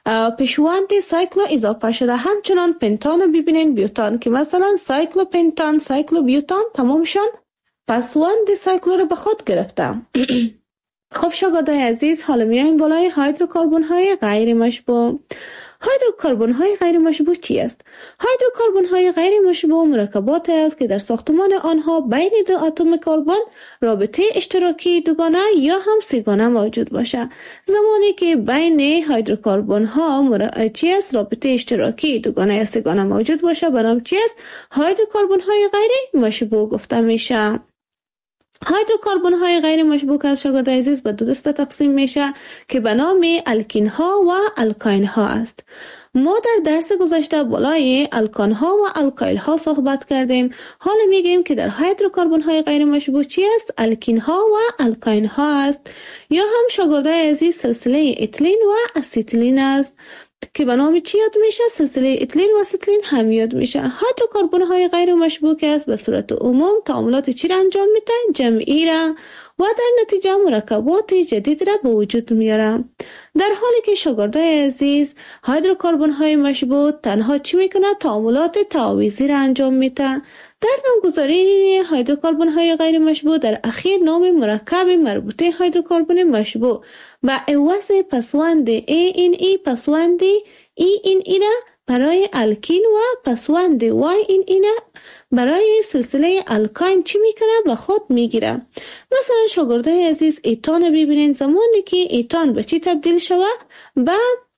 پیشوند سایکلو اضافه شده. همچنان پنتان رو ببینین بیوتان که مثلا سایکلو پنتان، سایکلو بیوتان تمامشان پسوند سایکلو رو به خود گرفتم. خب شاگردای عزیز حالا میایم بالای هیدروکربن های غیر مشبوع. هیدروکربن های غیر مشبوع چی است؟ هیدروکربن های غیر مشبوع مرکبات است که در ساختمان آنها بین دو اتم کربن رابطه اشتراکی دوگانه یا هم سه‌گانه موجود باشد. زمانی که بین هیدروکربن ها مر... چی است رابطه اشتراکی دوگانه یا سه‌گانه موجود باشه به نام چی است؟ هیدروکربن های غیر مشبوع گفته میشه. هیدروکربن های غیر مشبوع از شاگرد عزیز به دو دسته تقسیم میشه که به نام الکین ها و الکاین ها است. ما در درس گذشته بالای الکان ها و الکایل ها صحبت کردیم. حالا میگیم که در هیدروکربن های غیر مشبوع چی است؟ الکین ها و الکاین ها است یا هم شاگرد عزیز سلسله اتیلین و اسیتیلین است که به نام چی یاد میشه؟ سلسله اتیلین و اسیتیلین هم یاد میشه. هیدروکربن های غیر مشبوع است به صورت عموم تعاملات چی را انجام میده؟ جمعی را و در نتیجه مرکبات جدید را به وجود میاره. در حالی که شاگردای عزیز هیدروکربن های مشبوع تنها چی میکنه؟ تعاملات تعاویزی را انجام میده. در نامگذاری هیدروکربن های غیر مشبوع در اخیر نام مرکب مربوطه هیدروکربن مشبوع با عوض پسوند ای این ای پسوند ای این ای را برای الکین و پسوند وای این ای را برای سلسله الکاین چی میکنه؟ به خود میگیره. مثلا شاگردای عزیز ایتان ببینید، زمانی که ایتان به چی تبدیل شوه؟ به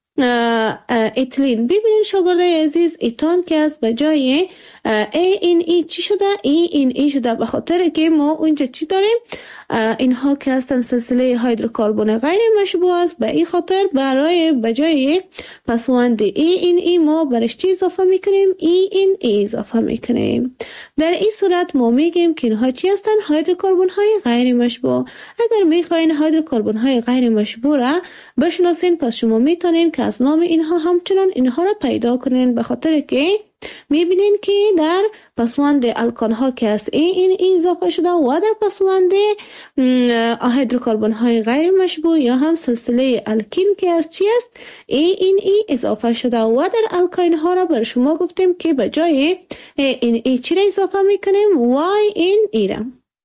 اتیلین. ببینید شاگردای عزیز ایتان که از به جای ای این ای چی شده؟ ای این ای شده به خاطر که ما اونجا چی داریم؟ اینها که هستن سلسله هیدروکربن غیر مشبوع است. به این خاطر برای به جای پسوند ای این ای ما برش چی اضافه میکنیم؟ ای این ای اضافه میکنیم. در این صورت ما میگیم که اینها چی هستن؟ هیدروکربن های غیر مشبوع. اگر میخواین هیدروکربن های غیر مشبوع را بشناسین پس شما میتونین که از نام اینها همچنان اینها را پیدا کنین، به خاطر که میبینین که در پسوند الکان ها که است ای این ای اضافه شده و در پسوند هیدروکربن های غیر مشبوع یا هم سلسله الکین که است چی است؟ ای این ای اضافه شده و در الکاین ها را بر شما گفتیم که به جای ای این ای چی را اضافه میکنیم؟ وای این ای را.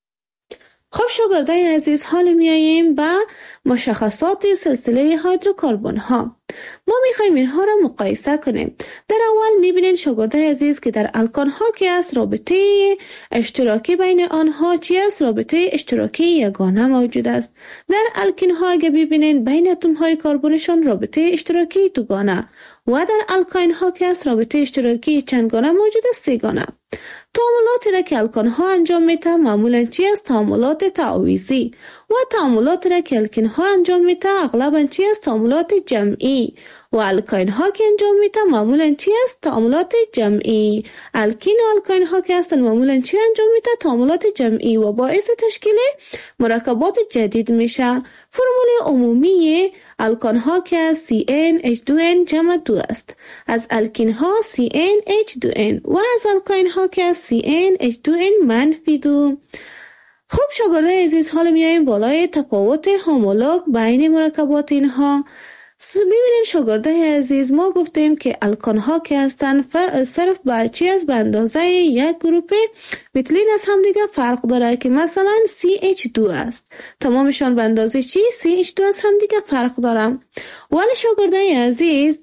خب شاگردای عزیز حال میاییم به مشخصات سلسله هیدروکربن ها. ما میخوایم اینها را مقایسه کنیم. در اول میبینین شاگردای عزیز که در الکان ها که است رابطه اشتراکی بین آنها چی است؟ رابطه اشتراکی یگانه موجود است. در الکین ها اگه ببینین بین اتم های کربنشان رابطه اشتراکی دوگانه و در الکاین ها که است رابطه اشتراکی چندگانه موجود است؟ سه‌گانه. تعاملاتی را که الکان ها انجام میده معمولا چی است؟ تعاملات تعاویزی و تعاملات را که الکین ها انجام میده اغلبا چی است؟ تعاملات جمعی و الکاین ها که انجام میده معمولا چی است؟ تعاملات جمعی. الکین و الکاین ها که هستن معمولا چی انجام میده؟ تعاملات جمعی و باعث تشکیل مرکبات جدید میشه. فرمول عمومی الکان ها که سی ان اچ دو ان جمع دو است. از الکین ها سی ان اچ دو ان و از الکاین ها که سی ان اچ دو ان منفی دو. خب شاگردای عزیز حالا میایم بالای تفاوت هومولوگ بین مرکبات اینها. ببینید شاگردای عزیز ما گفتیم که الکان ها که هستن صرف با چی از به اندازه یک گروپ متیلین از هم دیگه فرق داره که مثلا سی اچ دو است. تمامشان به اندازه چی؟ سی اچ دو از هم دیگه فرق داره. ولی شاگردای عزیز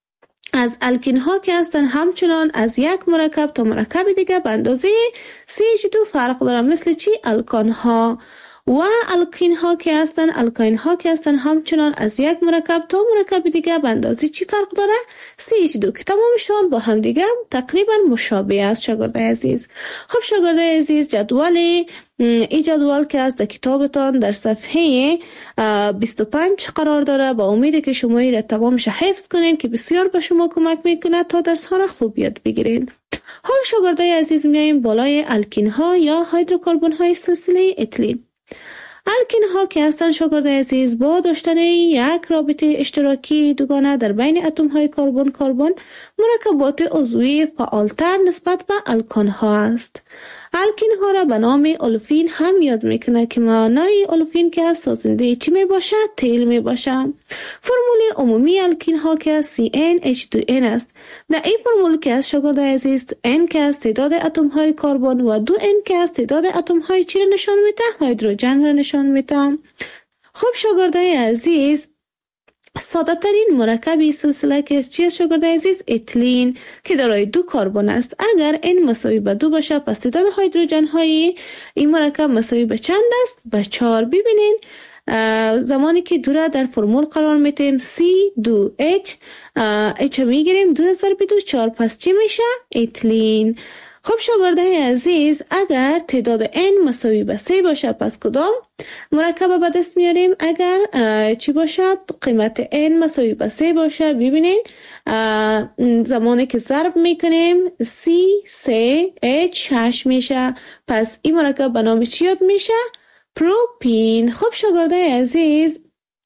از الکین ها که هستن همچنان از یک مرکب تا مرکب دیگه به اندازه سی اچ دو فرق داره، مثل چی؟ الکان ها. و الکین ها که هستن الکاین ها که هستن همچنان از یک مرکب تا مرکب دیگه به اندازه چی فرق داره؟ سی اچ دو که تمامشان با هم دیگه تقریبا مشابه است شاگردای عزیز. خب شاگردای عزیز جدول این جدول که از در کتابتان در صفحه بیست و پنج قرار داره. با امید که شما این را تمامش حفظ کنین که بسیار به شما کمک میکنه تا درس ها را خوب یاد بگیرین. حال شاگردای عزیز میاییم بالای الکین ها یا هیدروکربن های سلسله اتیلین. الکین ها که هستن شاگردای عزیز با داشتن یک رابطه اشتراکی دوگانه در بین اتم های کربن کربن مرکبات عضوی فعالتر نسبت به الکان ها است. الکین ها را به نام اولفین هم یاد میکنه که معنای اولفین که از سازنده چی می باشه؟ تیل می باشه. فرمول عمومی الکین ها که از سی ان اچ دو ان است. در این فرمول که از شاگردای عزیز N که از تعداد اتم های کربن و دو ان که از تعداد اتم های چی را نشان میده؟ هیدروژن را نشان میده. خب شاگردای عزیز ساده ترین مرکب سلسله که چیه شاگرد عزیز؟ اتیلین که دارای دو کربن است. اگر n مساوی به دو باشه پس تعداد هیدروژن های این مرکب مساوی به چند است؟ به چهار. ببینین زمانی که دو را در فرمول قرار میتیم سی دو اچ اچ میگیریم دو ضرب دو چهار پس چی میشه؟ اتیلین. خب شاگردای عزیز اگر تعداد n مساوی به سه باشه پس کدام مرکب به دست میاریم؟ اگر چی باشد؟ قیمت n مساوی به سه باشه. ببینین زمانی که ضرب میکنیم سی سه اچ هشت میشه پس این مرکب به نام چی یاد میشه؟ پروپین. خب شاگردای عزیز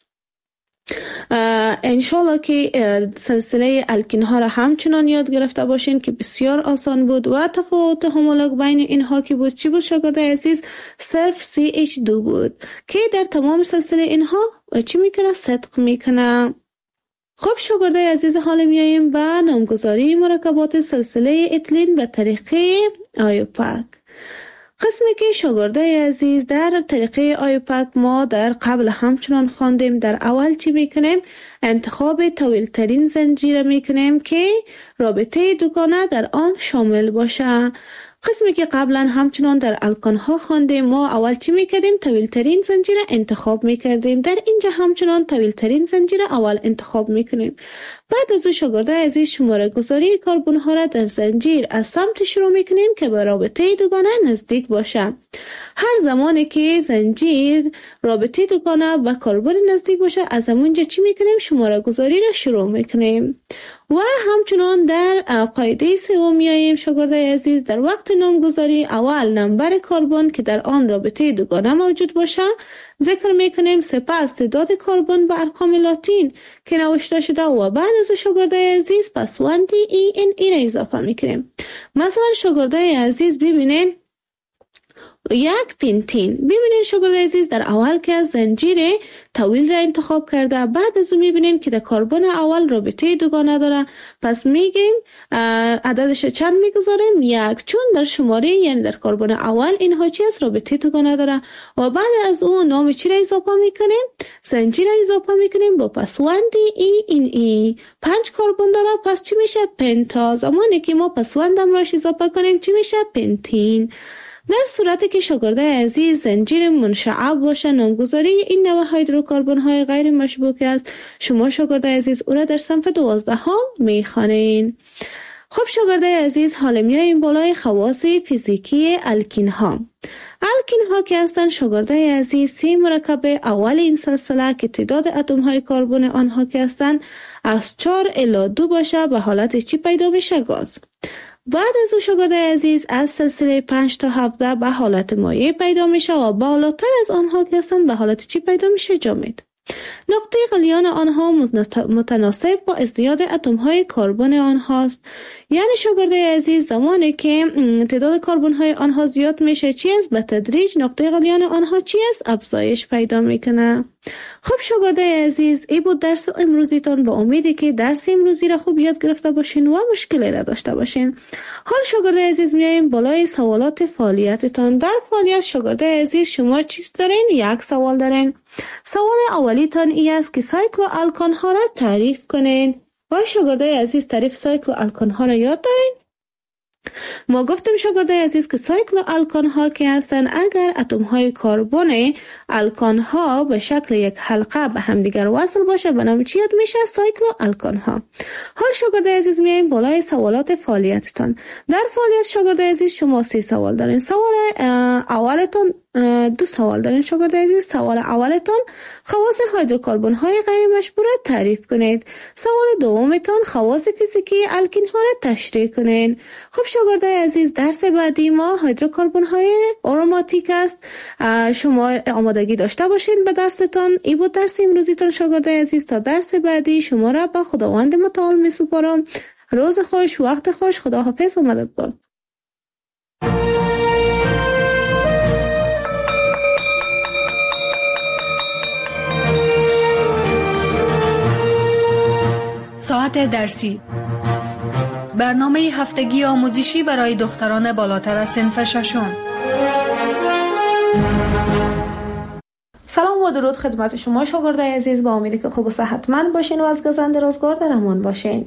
انشالله که سلسله الکین ها را همچنان یاد گرفته باشین که بسیار آسان بود و تفاوت همولوگ بین اینها که بود چی بود شاگردای عزیز؟ صرف سی اچ دو بود که در تمام سلسله اینها چی میکنه؟ صدق میکنه. خب شاگردای عزیز حالا میاییم به نامگذاری مرکبات سلسله اتیلین به طریقه آیوپاک. قسمی که شاگردای عزیز در طریقه آیوپاک ما در قبل همچنان خواندیم. در اول چی میکنیم؟ انتخاب طویل ترین زنجیر میکنیم که رابطه دوگانه در آن شامل باشه. قسمی که قبلا همچنان در الکان ها خواندیم ما اول چی میکردیم؟ طویل ترین زنجیر انتخاب میکردیم. در اینجا همچنان طویل ترین زنجیر اول انتخاب میکنیم. بعد از او شاگردای عزیز شماره گذاری کربن ها را در زنجیر از سمت شروع میکنیم که به رابطه دوگانه نزدیک باشه. هر زمانی که زنجیر رابطه دوگانه با کربن نزدیک باشه از همونجا چی میکنیم؟ شماره گذاری را شروع میکنیم. و همچنان در قاعده سوم میاییم شاگردای عزیز در وقت نامگذاری اول نمبر کربن که در آن رابطه دوگانه موجود باشه ذکر میکنیم، سپس تعداد کربن به ارقام لاتین که نوشته شده و بعد از شاگردای عزیز پسوند ای ان ای را اضافه میکنیم. مثلا شاگردای عزیز ببینین یک پنتین. ببینین شاگردای عزیز در اول که زنجیر طویل را انتخاب کرده بعد از اون میبینین که در کربن اول رابطه دوگانه داره پس میگیم عددش چند میگذاریم؟ یک، چون در شماره یعنی در کربن اول اینها چی است؟ رابطه دوگانه داره و بعد از اون نام چی را اضافه میکنیم؟ زنجیر را اضافه میکنیم با پسوند ای این ای. پنج کربن داره پس چی میشه؟ پنتا. زمانی که ما پسوندم راش اضافه کنیم چی میشه؟ پنتین. در صورتی که شاگردای عزیز زنجیر منشعب باشه نامگذاری این نوع هیدروکربن های غیر مشبوک است. شما شاگردای عزیز او را در صنف دوازده ها میخوانین. خب شاگردای عزیز حالا میاییم بالای خواص فیزیکی الکین ها. الکین ها که هستند شاگردای عزیز سه مرکب اول این سلسله که تعداد اتم های کربن آنها که هستند از چهار الی دو باشه به حالت چی پیدا میشه؟ گاز. بعد از او شاگردای عزیز از سلسله پنج تا هفده به حالت مایع پیدا میشه و بالاتر از آنها که هستند به حالت چی پیدا میشه؟ جامد. نقطه غلیان آنها متناسب با ازدیاد اتم های کربن آنهاست. یعنی شاگردای عزیز زمانی که تعداد کربن های آنها زیاد میشه چی است؟ به تدریج نقطه غلیان آنها چی است؟ افزایش پیدا میکنه. خب شاگردای عزیز این بود درس امروزیتان. با امیدی که درس امروزی را خوب یاد گرفته باشین و مشکلی را داشته باشین. حال شاگردای عزیز میاییم بالای سوالات فعالیتتان. در فعالیت شاگردای عزیز شما چیز دارین؟ یک سوال دارین. سوال اولیتان ای است که سایکل الکان ها را تعریف کنین. و شاگردای عزیز تعریف سایکل الکان ها را یاد دارین؟ ما گفتیم شاگردای عزیز که سایکل الکان ها که هستن اگر اتم های کربن الکان ها به شکل یک حلقه به همدیگر وصل باشه به نام چی یاد میشه؟ سایکل الکان ها. حال شاگردای عزیز میاییم بالای سوالات فعالیتتان. در فعالیت شاگردای عزیز شما سه سوال دارین. سوال اولتون دو سوال دارین شاگردای عزیز. سوال اولتون خواص هیدروکربن های غیر مشبوع را تعریف کنید. سوال دومتون خواص فیزیکی الکین ها را تشریح کنید. خب شاگردای عزیز درس بعدی ما هیدروکربن های آروماتیک است. شما آمادگی داشته باشین به درستان. این بود درس امروزیتان شاگردای عزیز. تا درس بعدی شما را به خداوند متعال می سپارم. روز خوش، وقت خوش، خداحافظ و مددگار. ساعت درسی برنامه هفتگی آموزشی برای دختران بالاتر از صنف ششم. سلام و درود خدمت شما شاگردای عزیز، با امیدی که خوب و صحتمند باشین و از گزند روزگار در امان باشین.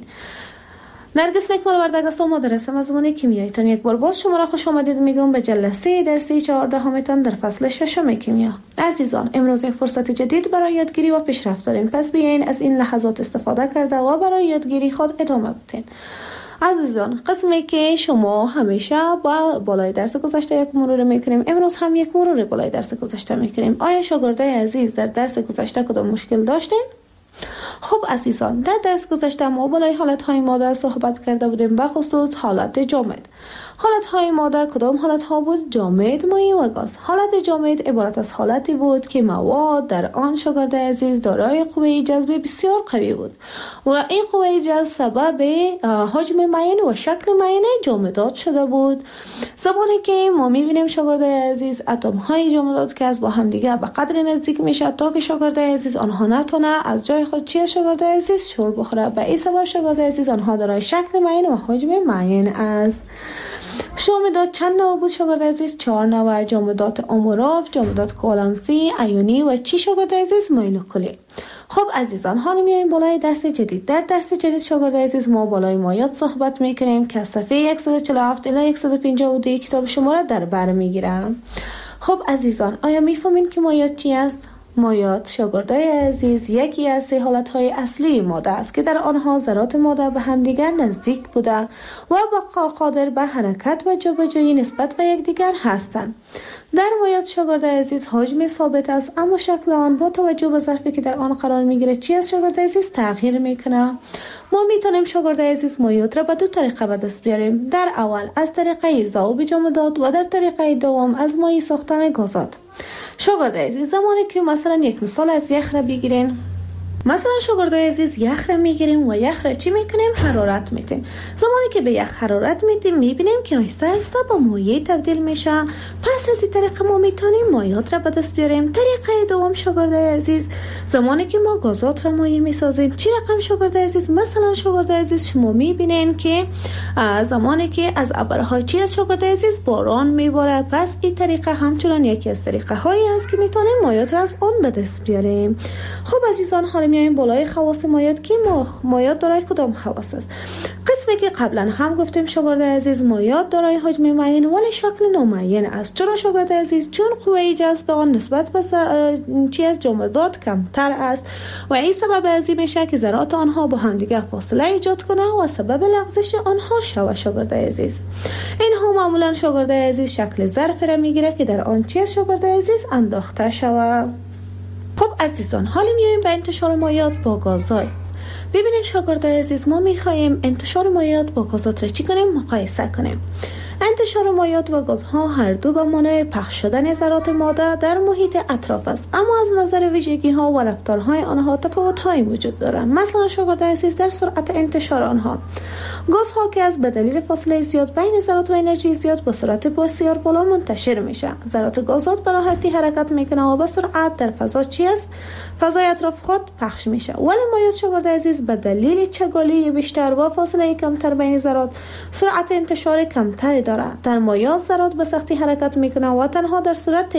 نرگس نکمال وردگ هستم، مدرس مضمون کیمیایتان. یک بار باز شما را خوش آمدید میگم به جلسه درسی چهاردهمتان در فصل ششم کیمیا. عزیزان، امروز یک فرصت جدید برای یادگیری و پیشرفت داریم، پس بیاین از این لحظات استفاده کرده و برای یادگیری خود ادامه بدین. عزیزان، قسمی که شما همیشه با بالای درس گذشته یک مرور میکنیم، امروز هم یک مرور بالای درس گذشته میکنیم. آیا شاگردای عزیز در درس گذشته کدام مشکل داشتین؟ خب عزیزان، در درس گذشته ما بالای حالت‌های ماده صحبت کرده بودیم، به خصوص حالت جامد. حالت‌های ماده کدام حالت‌ها بود؟ جامد، مایع و گاز. حالت جامد عبارت از حالتی بود که مواد در آن شاگرد عزیز دارای قوه جذب بسیار قوی بود و این قوه جذب سبب حجم معین و شکل معین جامدات شده بود. زمانی که ما می‌بینیم شاگرد عزیز اتم‌های جامدات که از با هم دیگه به قدر نزدیک میشه تا که شاگرد عزیز آنها نتونه از جای خود چی شاگرد عزیز شور بخوره، به این سبب شاگرد عزیز آنها دارای شکل معین و حجم معین است. جامدات چند نوع بود شاگرد عزیز؟ چهار نوع: جامدات اموراف، جامدات کوالنسی، ایونی و چی شاگرد عزیز؟ مولکولی. خب عزیزان، حالا میایم بالای درس جدید. در درس جدید شاگرد عزیز ما بالای مایات صحبت میکنیم که صفحه صد و چهل و هفت الی صد و پنجاه و دو کتاب شما را در بر میگیرم. خب عزیزان، آیا میفهمین که مایات چی است؟ مایات شاگردای عزیز یکی از سه حالتهای اصلی ماده است که در آنها ذرات ماده به همدیگر نزدیک بوده و با قادر به حرکت و جابجایی نسبت به یکدیگر هستند. در مایات شاگرد عزیز حجم ثابت است، اما شکل آن با توجه به ظرفی که در آن قرار میگیره چی از شاگرد عزیز تغییر میکنه. ما میتونیم شاگرد عزیز مایات را به دو طریقه به دست بیاریم. در اول از طریقه ذوب جامدات و در طریقه دوم از مایع ساختن گازات. شاگرد عزیز، زمانی که مثلا یک مثال از یخ را بگیرین، مثلا شاگرد عزیز یخ را میگیریم و یخ را چی میکنیم؟ حرارت میدیم. زمانی که به یخ حرارت میدیم میبینیم که آهسته آهسته به مایع تبدیل میشه. پس از این طریقه ما میتونیم مایعات را به دست بیاریم. طریقه دوم شاگرد عزیز، زمانی که ما گازات را مایع میسازیم، چی رقم شاگرد عزیز؟ مثلا شاگرد عزیز شما میبینین که زمانی که از ابرهای چی از شاگرد عزیز باران میباره. پس این طریقه همچنان یکی از طریقه هایی است که میتونیم مایعات را از آن به دست بیاریم. خب عزیزان، حالا میایم بالای خواص مایعات که مایعات دارای کدام خواص است؟ قسمی که قبلا هم گفتیم شاگرد عزیز مایعات دارای حجم معین ولی شکل نامعین است. چرا شاگرد عزیز؟ چون قوه جذب آن نسبت به چی از جامدات کمتر است و این سبب از این میشه که ذرات آنها با هم دیگه فاصله ایجاد کنه و سبب لغزش آنها شود. شاگرد عزیز اینها معمولا شاگرد عزیز شکل ظرف را میگیره که در آن چی از شاگرد عزیز انداخته شود. خب عزیزان، حالا میایم به انتشار مایعات با گازات. ببینید شاگرد عزیز، ما میخوایم انتشار مایعات با گازات را چی کنیم؟ مقایسه کنیم. انتشار مایعات و گازها هر دو به معنای پخش شدن ذرات ماده در محیط اطراف است، اما از نظر ویژگی ها و رفتارهای آنها تفاوت های وجود دارند. مثلا شاگرد عزیز در سرعت انتشار آنها، گازها که از به دلیل فاصله زیاد بین ذرات و انرژی زیاد با سرعت بسیار بالا منتشر میشه. ذرات گازات به راحتی حرکت میکنه و به سرعت در فضا چی است؟ فضای اطراف خود پخش میشه. ولی مایعات شاگرد عزیز به دلیل چگالی بیشتر و فاصله کمتر بین ذرات سرعت انتشار کمتری داره. در مایعات ذرات به سختی حرکت میکنه و تنها در صورت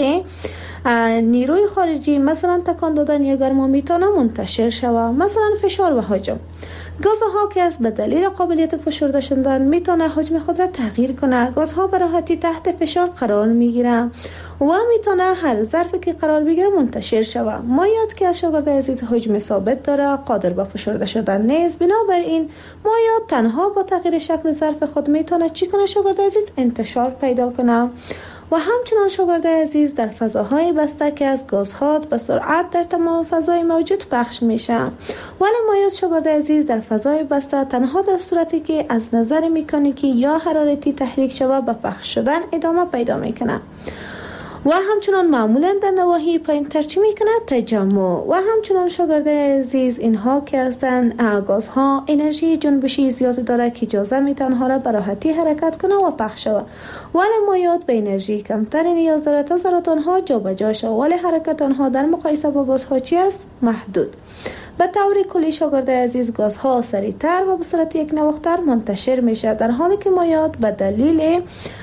نیروی خارجی مثلا تکان دادن یا گرما میتونه منتشر شود، مثلا فشار و حجم. گازها که از به دلیل قابلیت فشرده شدن میتونه حجم خود را تغییر کنه. گازها به راحتی تحت فشار قرار میگیرن و میتونه هر ظرفی که قرار بگیره منتشر شود. مایعات که از شاگرد عزیز حجم ثابت داره، قادر به فشرده شدن نیست، بنابراین مایعات تنها با تغییر شکل ظرف خود میتونه چی کنه؟ شاگرد عزیز انتشار پیدا کنه. و همچنان شاگرد عزیز در فضاهای بسته که از گازها به سرعت در تمام فضای موجود پخش میشه. ولی مایعات شاگرد عزیز در فضای بسته تنها در صورتی که از نظر مکانیکی یا حرارتی تحریک شده به پخش شدن ادامه پیدا میکنه و همچنان معمولا در نواحی پایین تر چی میکنه؟ تجمع. و همچنان شاگرد عزیز اینها که هستن گازها انرژی جنبشی زیاد داره که اجازه میتونه آنها را به راحتی حرکت کنه و پخش شود. ولی مایعات به انرژی کمتری نیاز داره تا ذرات آنها جابجا شود، ولی حرکت آنها در مقایسه با گازها چی است؟ محدود. به طور کلی شاگرد عزیز گازها سریعتر و به صورت یک نواختر منتشر میشه، در حالی که مایات به دلیل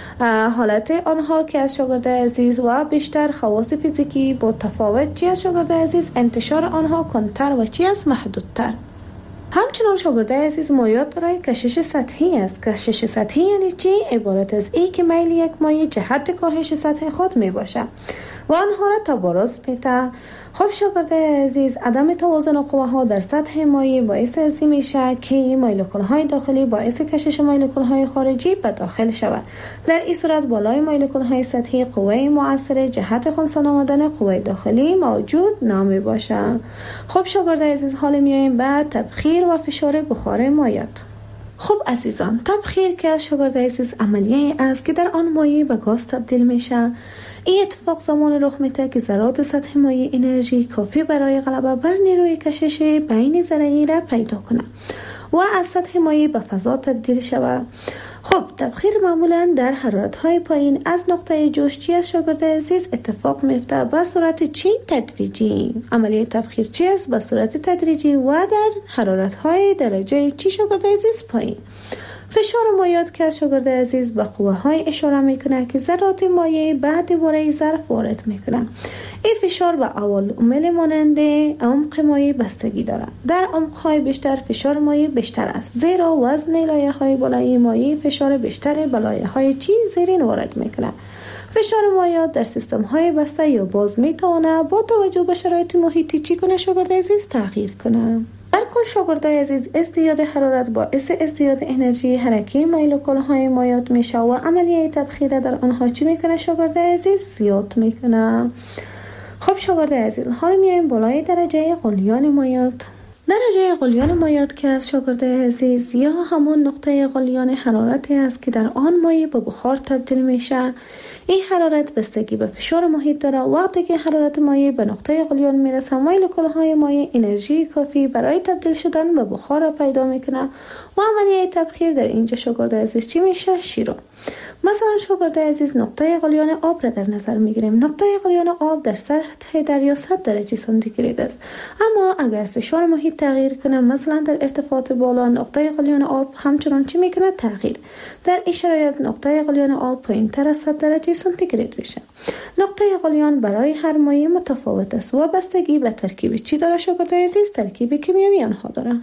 حالت آنها که از شاگرد عزیز و بیشتر خواص فیزیکی با تفاوت چی از شاگرد عزیز انتشار آنها کمتر و چی از محدودتر. همچنان شاگرد عزیز مایات دارای کشش سطحی است. کشش سطحی یعنی چی؟ عبارت از ای که میل یک مایع جهت کاهش سطح خود می باشه و آنها را تبارز میده. خب شاگرد عزیز، عدم توازن قوه ها در سطح مایع باعث ازی میشه که مولکول های داخلی باعث کشش مولکول های خارجی به داخل شود. در این صورت بالای مولکول های سطحی قوه مؤثر جهت خنثی آمدن قوه داخلی موجود نمی باشه. خب شاگرد عزیز، حالا میایم به تبخیر و فشار بخار مایات. خب عزیزان، تبخیر که از شاگرد عزیز عملیه است که در آن مایع به گاز تبدیل میشه. این اتفاق زمان رخ میده که ذرات سطح مایع انرژی کافی برای غلبه بر نیروی کشش بین ذره‌ای را پیدا کنه و از سطح مایع به فضا تبدیل شود. خب تبخیر معمولا در حرارت‌های پایین از نقطه جوش چی از شاگرد عزیز اتفاق میفته به صورت چی؟ تدریجی. عملیه تبخیر چی است؟ به صورت تدریجی و در حرارت‌های درجه چی شاگرد عزیز؟ پایین. فشار مایات که از شاگرد عزیز به قوه های اشاره میکنه که ذرات مایع بعد دوباره ظرف وارد میکنه. این فشار به عوامل مانند عمق مایع بستگی داره. در عمق های بیشتر فشار مایع بیشتر است، زیرا وزن لایه های بالای مایع فشار بیشتر به لایه های چی زیرین وارد میکنه. فشار مایات در سیستم های بسته یا باز میتونه با توجه به شرایط محیطی چی کنه شاگرد عزیز؟ تغییر کنه. در کل شاگرد عزیز، ازدیاد حرارت باعث ازدیاد انرژی حرکی مولکول های مایات میشه و عملیه تبخیر در آنها چی میکنه شاگرد عزیز؟ زیاد میکنه. خب شاگرد عزیز، حالا میایم بالای درجه غلیان مایات. درجه غلیان مایات که از شاگرد عزیز یا همون نقطه غلیان حرارتی است که در آن مایع به بخار تبدیل میشه. این حرارت بستگی به فشار محیط داره. وقتی که حرارت مایع به نقطه غلیان میرسه، مولکول های مایع انرژی کافی برای تبدیل شدن به بخار را پیدا میکنه و عملیه تبخیر در اینجا شاگرد عزیز چی میشه؟ شروع. مثلا شاگرد عزیز، نقطه غلیان آب را در نظر میگیریم. نقطه غلیان آب در سطح دریا صد درجه سانتیگراد است، اما اگر فشار محیط تغییر کنه، مثلا در ارتفاعات بالا، نقطه غلیان آب همچنان چی میکنه؟ تغییر. در این شرایط نقطه غلیان آب پایینتر از صد درجه سانتیگراد میشه. نقطه غلیان برای هر مایع متفاوت است و بستگی به ترکیب چی داره شاگرد عزیز؟ ترکیب کیمیایی آنها داره.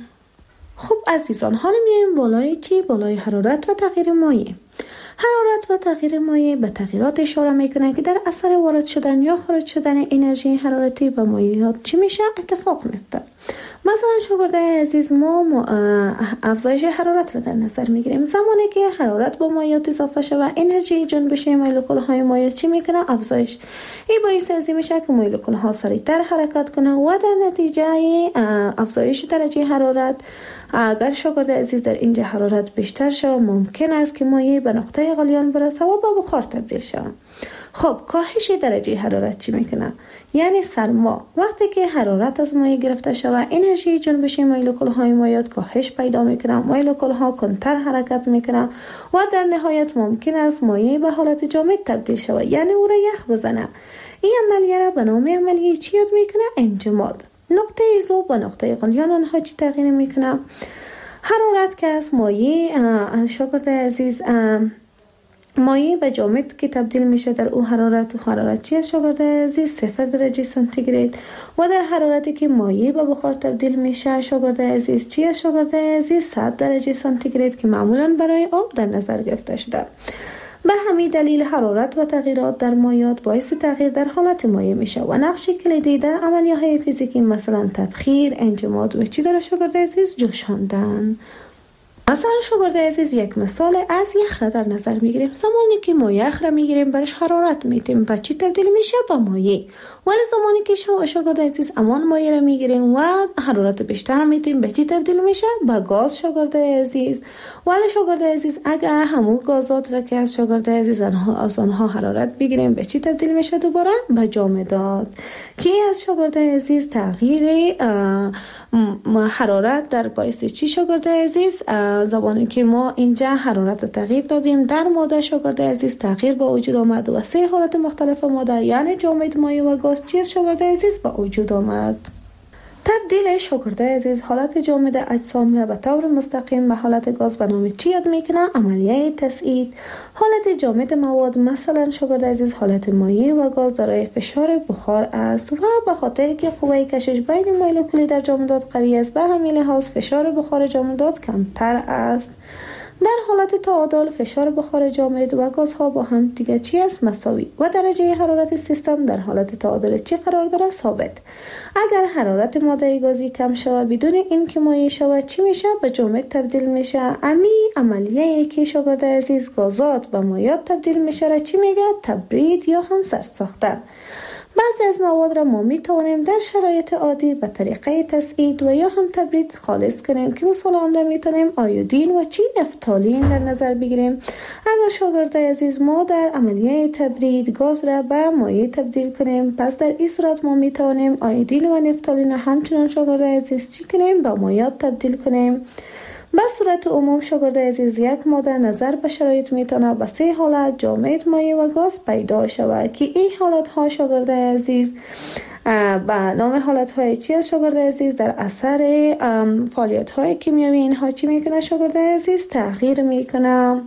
خب عزیزان، حالا میایم بالای چی؟ بالای حرارت و تغییر مایع. حرارت و تغییر مایع به تغییرات اشاره میکنه که در اثر وارد شدن یا خارج شدن انرژی حرارتی به مایعات چی میشه؟ اتفاق میفته. مثلا شاگرد عزیز، ما افزایش حرارت را در نظر میگیریم. زمانی که حرارت با مایعات اضافه شود، انرژی جنبش مولکول های مایع چی میکنه؟ افزایش. این باعث ازی میشه که مولکول ها سریعتر حرکت کنه و در نتیجه افزایش درجه حرارت، اگر شاگرد عزیز در اینجا حرارت بیشتر شود، ممکن است که مایع به نقطه غلیان برسه و به بخار تبدیل شود. خب کاهش درجه حرارت چی میکنه؟ یعنی سرما. وقتی که حرارت از مایع گرفته شود، انرژی جنبش مولکول های مایعات کاهش پیدا میکنه، مولکول ها کنتر حرکت میکنه و در نهایت ممکن است مایع به حالت جامد تبدیل شود، یعنی او را یخ بزنه. این عملیه را به نام عملیه چی یاد میکنه؟ انجماد. نقطه ذوب و نقطه غلیان آنها چی تغییر میکنه؟ حرارت که از مایع شاگرد عزیز مایع به جامد که تبدیل میشه، در او حرارت و حرارت چی از شاگرد عزیز؟ صفر درجه سانتیگراد. و در حرارتی که مایع به بخار تبدیل میشه شاگرد عزیز چی از شاگرد عزیز؟ صد درجه سانتیگراد که معمولا برای آب در نظر گرفته شده. به همین دلیل حرارت و تغییرات در مایعات باعث تغییر در حالت مایع میشه و نقش کلیدی در عملیه‌های فیزیکی مثلا تبخیر، انجماد و چی داره شاگرد عزیز؟ جوشاندن. مثلا شاگرد عزیز، یک مثال از یخ را در نظر میگیریم. زمانی که ما یخ را میگیریم برش حرارت میدیم و چی تبدیل میشه؟ به مایع. ولی زمانی که شما شاگرد عزیز امان مایع را میگیریم و حرارت بیشتر میدیم، به چی تبدیل میشه؟ به گاز شاگرد عزیز. ولی شاگرد عزیز اگر همون گازات را که از شاگرد عزیز از آنها حرارت بگیریم، به چی تبدیل میشه؟ دوباره به جامدات. که از شاگرد عزیز تغییر حرارت در باعث چی شاگرد عزیز؟ زمانی که ما اینجا حرارت تغییر دادیم، در ماده شاگرد عزیز تغییر به وجود آمد و سه حالت مختلف ماده یعنی جامد، مایع و گاز چی شاگرد عزیز به وجود آمد. تبدیل شاگردای عزیز حالت جامد اجسام را به طور مستقیم به حالت گاز به نام چی یاد میکنه؟ عملیه تصعید. حالت جامد مواد مثلا شاگردای عزیز حالت مایع و گاز دارای فشار بخار است و به خاطر که قوه کشش بین مولکولی در جامدات قوی است به همین لحاظ فشار بخار جامدات کمتر است. در حالت تعادل فشار بخار جامد و گازها با هم دیگه چی است؟ مساوی و درجه حرارت سیستم در حالت تعادل چی قرار داره؟ ثابت. اگر حرارت ماده گازی کم شود بدون اینکه مایع شود چی میشه؟ به جامد تبدیل میشه. امی عملیه که شاگرد عزیز گازات به مایعات تبدیل میشه را چی میگه؟ تبرید یا هم سرد ساختن. بعضی از مواد را ما می توانیم در شرایط عادی به طریقه تصعید و یا هم تبرید خالص کنیم که مثال آن را می توانیم آیودین و چی نفتالین در نظر بگیریم. اگر شاگردای عزیز ما در عملیه تبرید گاز را به مایع تبدیل کنیم پس در این صورت ما می توانیم آیودین و نفتالین همچنان شاگردای عزیز چی کنیم؟ به مایعات تبدیل کنیم. به صورت عموم شاگردای عزیز یک ماده نظر به شرایط میتونه به سه حالت جامد، مایع و گاز پیدا شود که این حالت ها شاگردای عزیز به نام حالت های چی است شاگردای عزیز؟ در اثر فعالیت های کیمیایی اینها چی میکنه شاگردای عزیز؟ تغییر میکنه.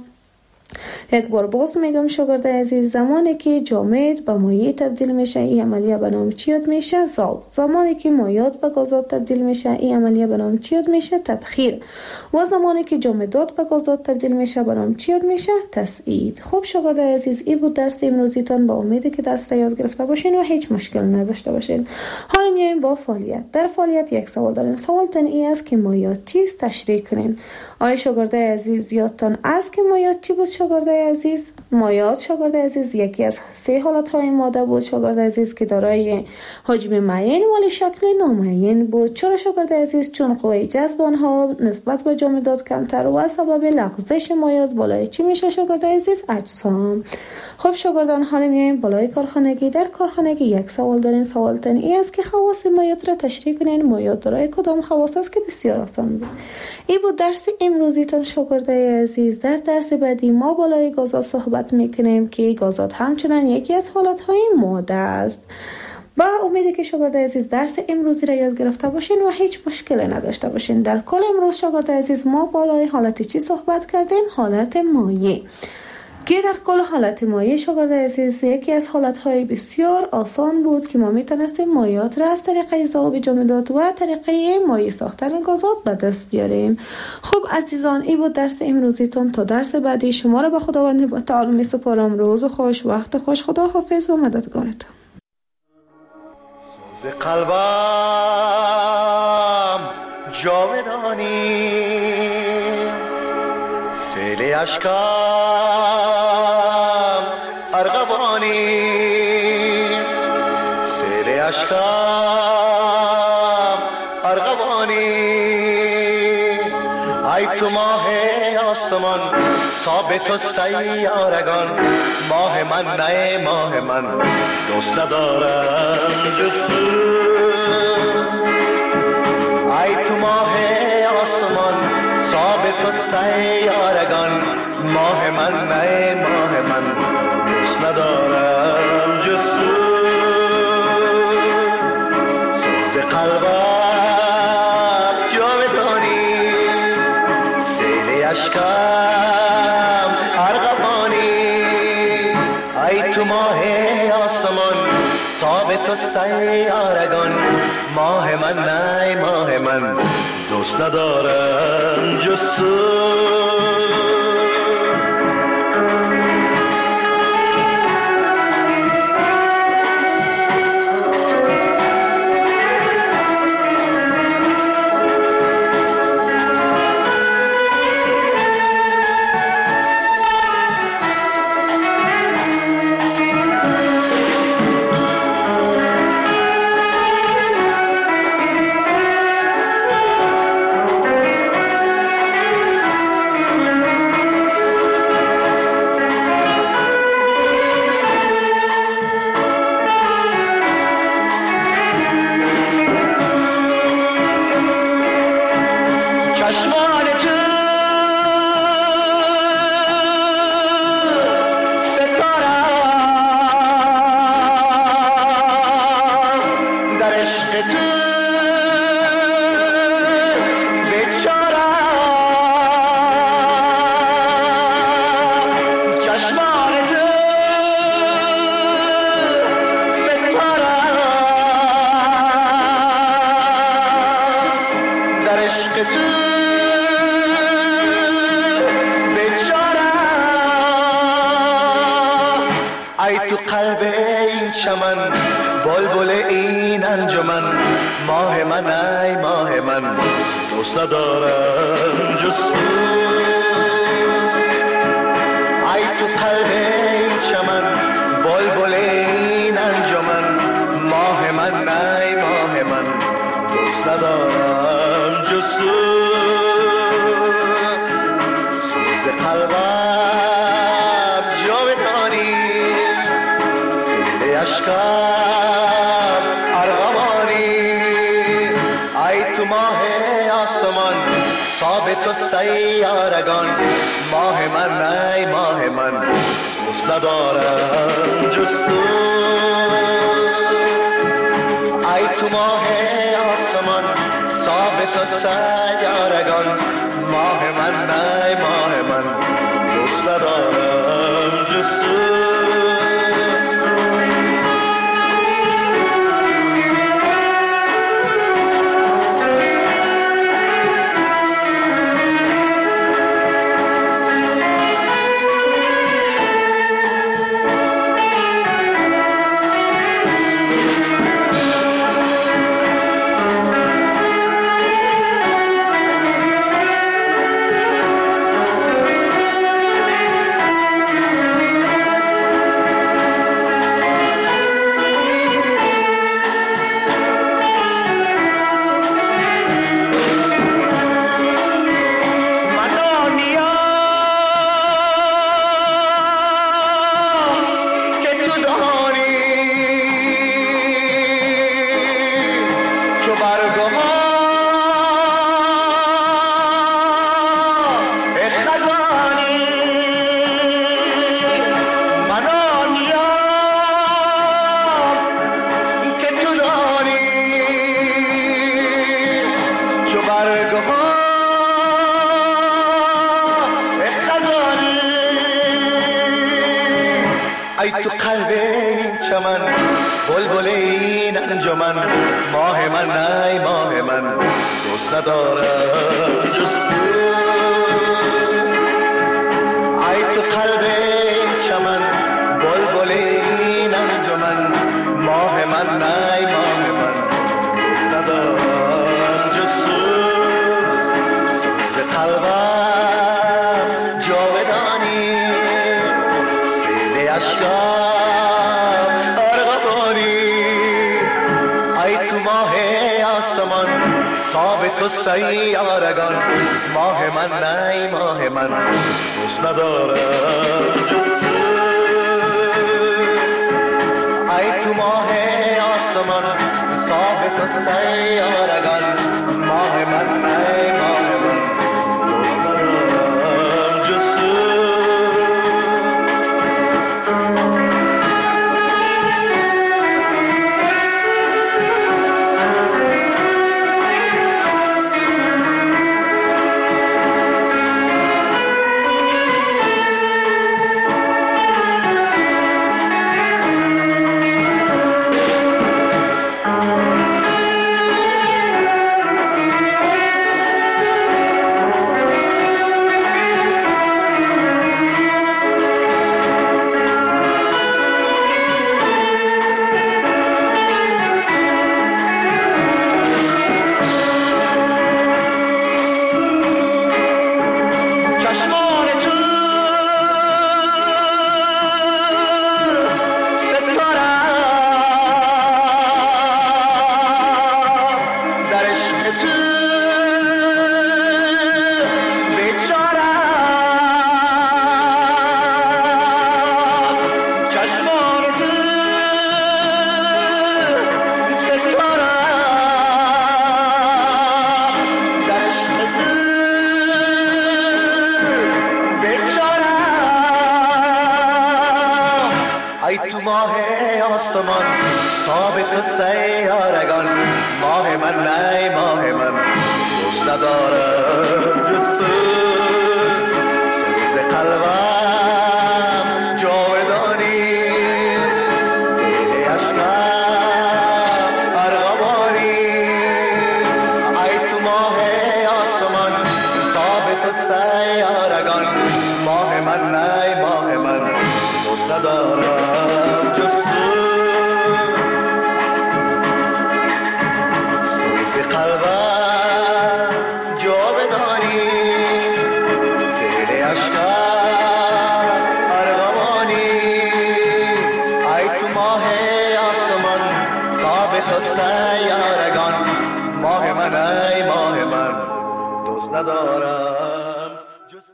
یک بار باز میگم شاگردای عزیز زمانی که جامد به مایع تبدیل میشه این عملیه به نام چی یاد میشه؟ ذوب. زمانی که مایعات به گازات تبدیل میشه این عملیه به نام چی یاد میشه؟ تبخیر. و زمانی که جامدات به گازات تبدیل میشه به نام چی یاد میشه؟ تصعید. خب شاگردای عزیز این بود درس امروزیتان. با امید که درس را یاد گرفته باشین و هیچ مشکل نداشته باشین. حالا میایم با فعالیت. در فعالیت یک سوال داریم. سوالتون این است که مایعات چیست؟ تشریح کنین. آیا شاگردای عزیز یادتان است که مایعات چی بود شاگردای عزیز؟ مایعات شاگردای عزیز یکی از سه حالت‌های ماده بود شاگردای عزیز که دارای حجم معین ولی شکل نامعین بود. چرا شاگردای عزیز؟ چون قوه جذب آنها نسبت به جامدات کمتر و سبب لغزش مایعات بالای چی میشه شاگردای عزیز؟ اجسام. خب شاگردان حالا میایم بالای کارخانگی. در کارخانگی یک سوال دارین. سوالتون این است که خواص مایعات را تشریح کنین. مایعات دارای کدام خواص است؟ که بسیار آسان بود. این بود درس امروزیتان شاگردای عزیز. در درس بعدی ما بالای گازات صحبت میکنیم که گازات همچنان یکی از حالتهای ماده است. با امید که شاگردای عزیز درس امروزی را یاد گرفته باشین و هیچ مشکلی نداشته باشین. در کل امروز شاگردای عزیز ما بالای حالت چی صحبت کردیم؟ حالت مایع. که در کل حالت مایع شاگردای عزیز یکی از حالتهای بسیار آسان بود که ما میتونستیم مایعات را از طریق ذوب جامدات و طریقه مایع ساختن گازات به دست بیاریم. خب عزیزان این بود درس امروزیتون. تا درس بعدی شما را به خداوند تعالی میسپارم. روز خوش، وقت خوش. خدا حافظ و مددگارتون. سوز قلبم جاودانی سیل اشکم ارغوانی سیل اشکم ارغوانی ای تو ماه آسمان ثابت و سیارگان ماه من نه ماه من دوست ندارم جز تو ای تو ماه آسمان ثابت و سیارگان ماه من نه ماه من دوست ندارم جز تو سوز قلبم جاودانی سیل اشکم ارغوانی ای تو ماه آسمان ثابت و سیارگان ماه من نه ماه من دوست ندارم جز تو قلب این چمن بلبل این انجمن ماه من ای ماه من دوست ندارم جز تو ای تو قلب این چمن بلبل این انجمن ماه من ای ماه من دوست ندارم جز تو سوز قلبم جاودانی سیل عشقم ارغوانی ای تو ماه آسمان ثابت و سیارگان ماه من ای ماه من دوست ندارم جز تو ای تو ماه آسمان ثابت و سیارگان ماه من ای ماه من دوست ندارم جز تو ای تو قلب این چمن بلبل این انجمن ماه من ای ماه من دوست ندارم جز تو ای تو قلب این چمن بلبل این انجمن ماه من ای ماه من دوست ندارم جز تو سوز قلبم جاودانی سیل عشقم ثابت و سیارگان ماه من ای ماه من دوست ندارم جز تو ای تو ماه آسمان ثابت و سیارگان ماه من ای ماه من دوست ندارم جز تو ای تو ماه آسمان ثابت و سیارگان ماه من ای ماه من دوست ندارم جز تو سوز قلبم جاودانی سیل عشقم ارغوانی ای تو ماه آسمان ثابت و سیارگان ماه من ای ماه من دوست ندارم سو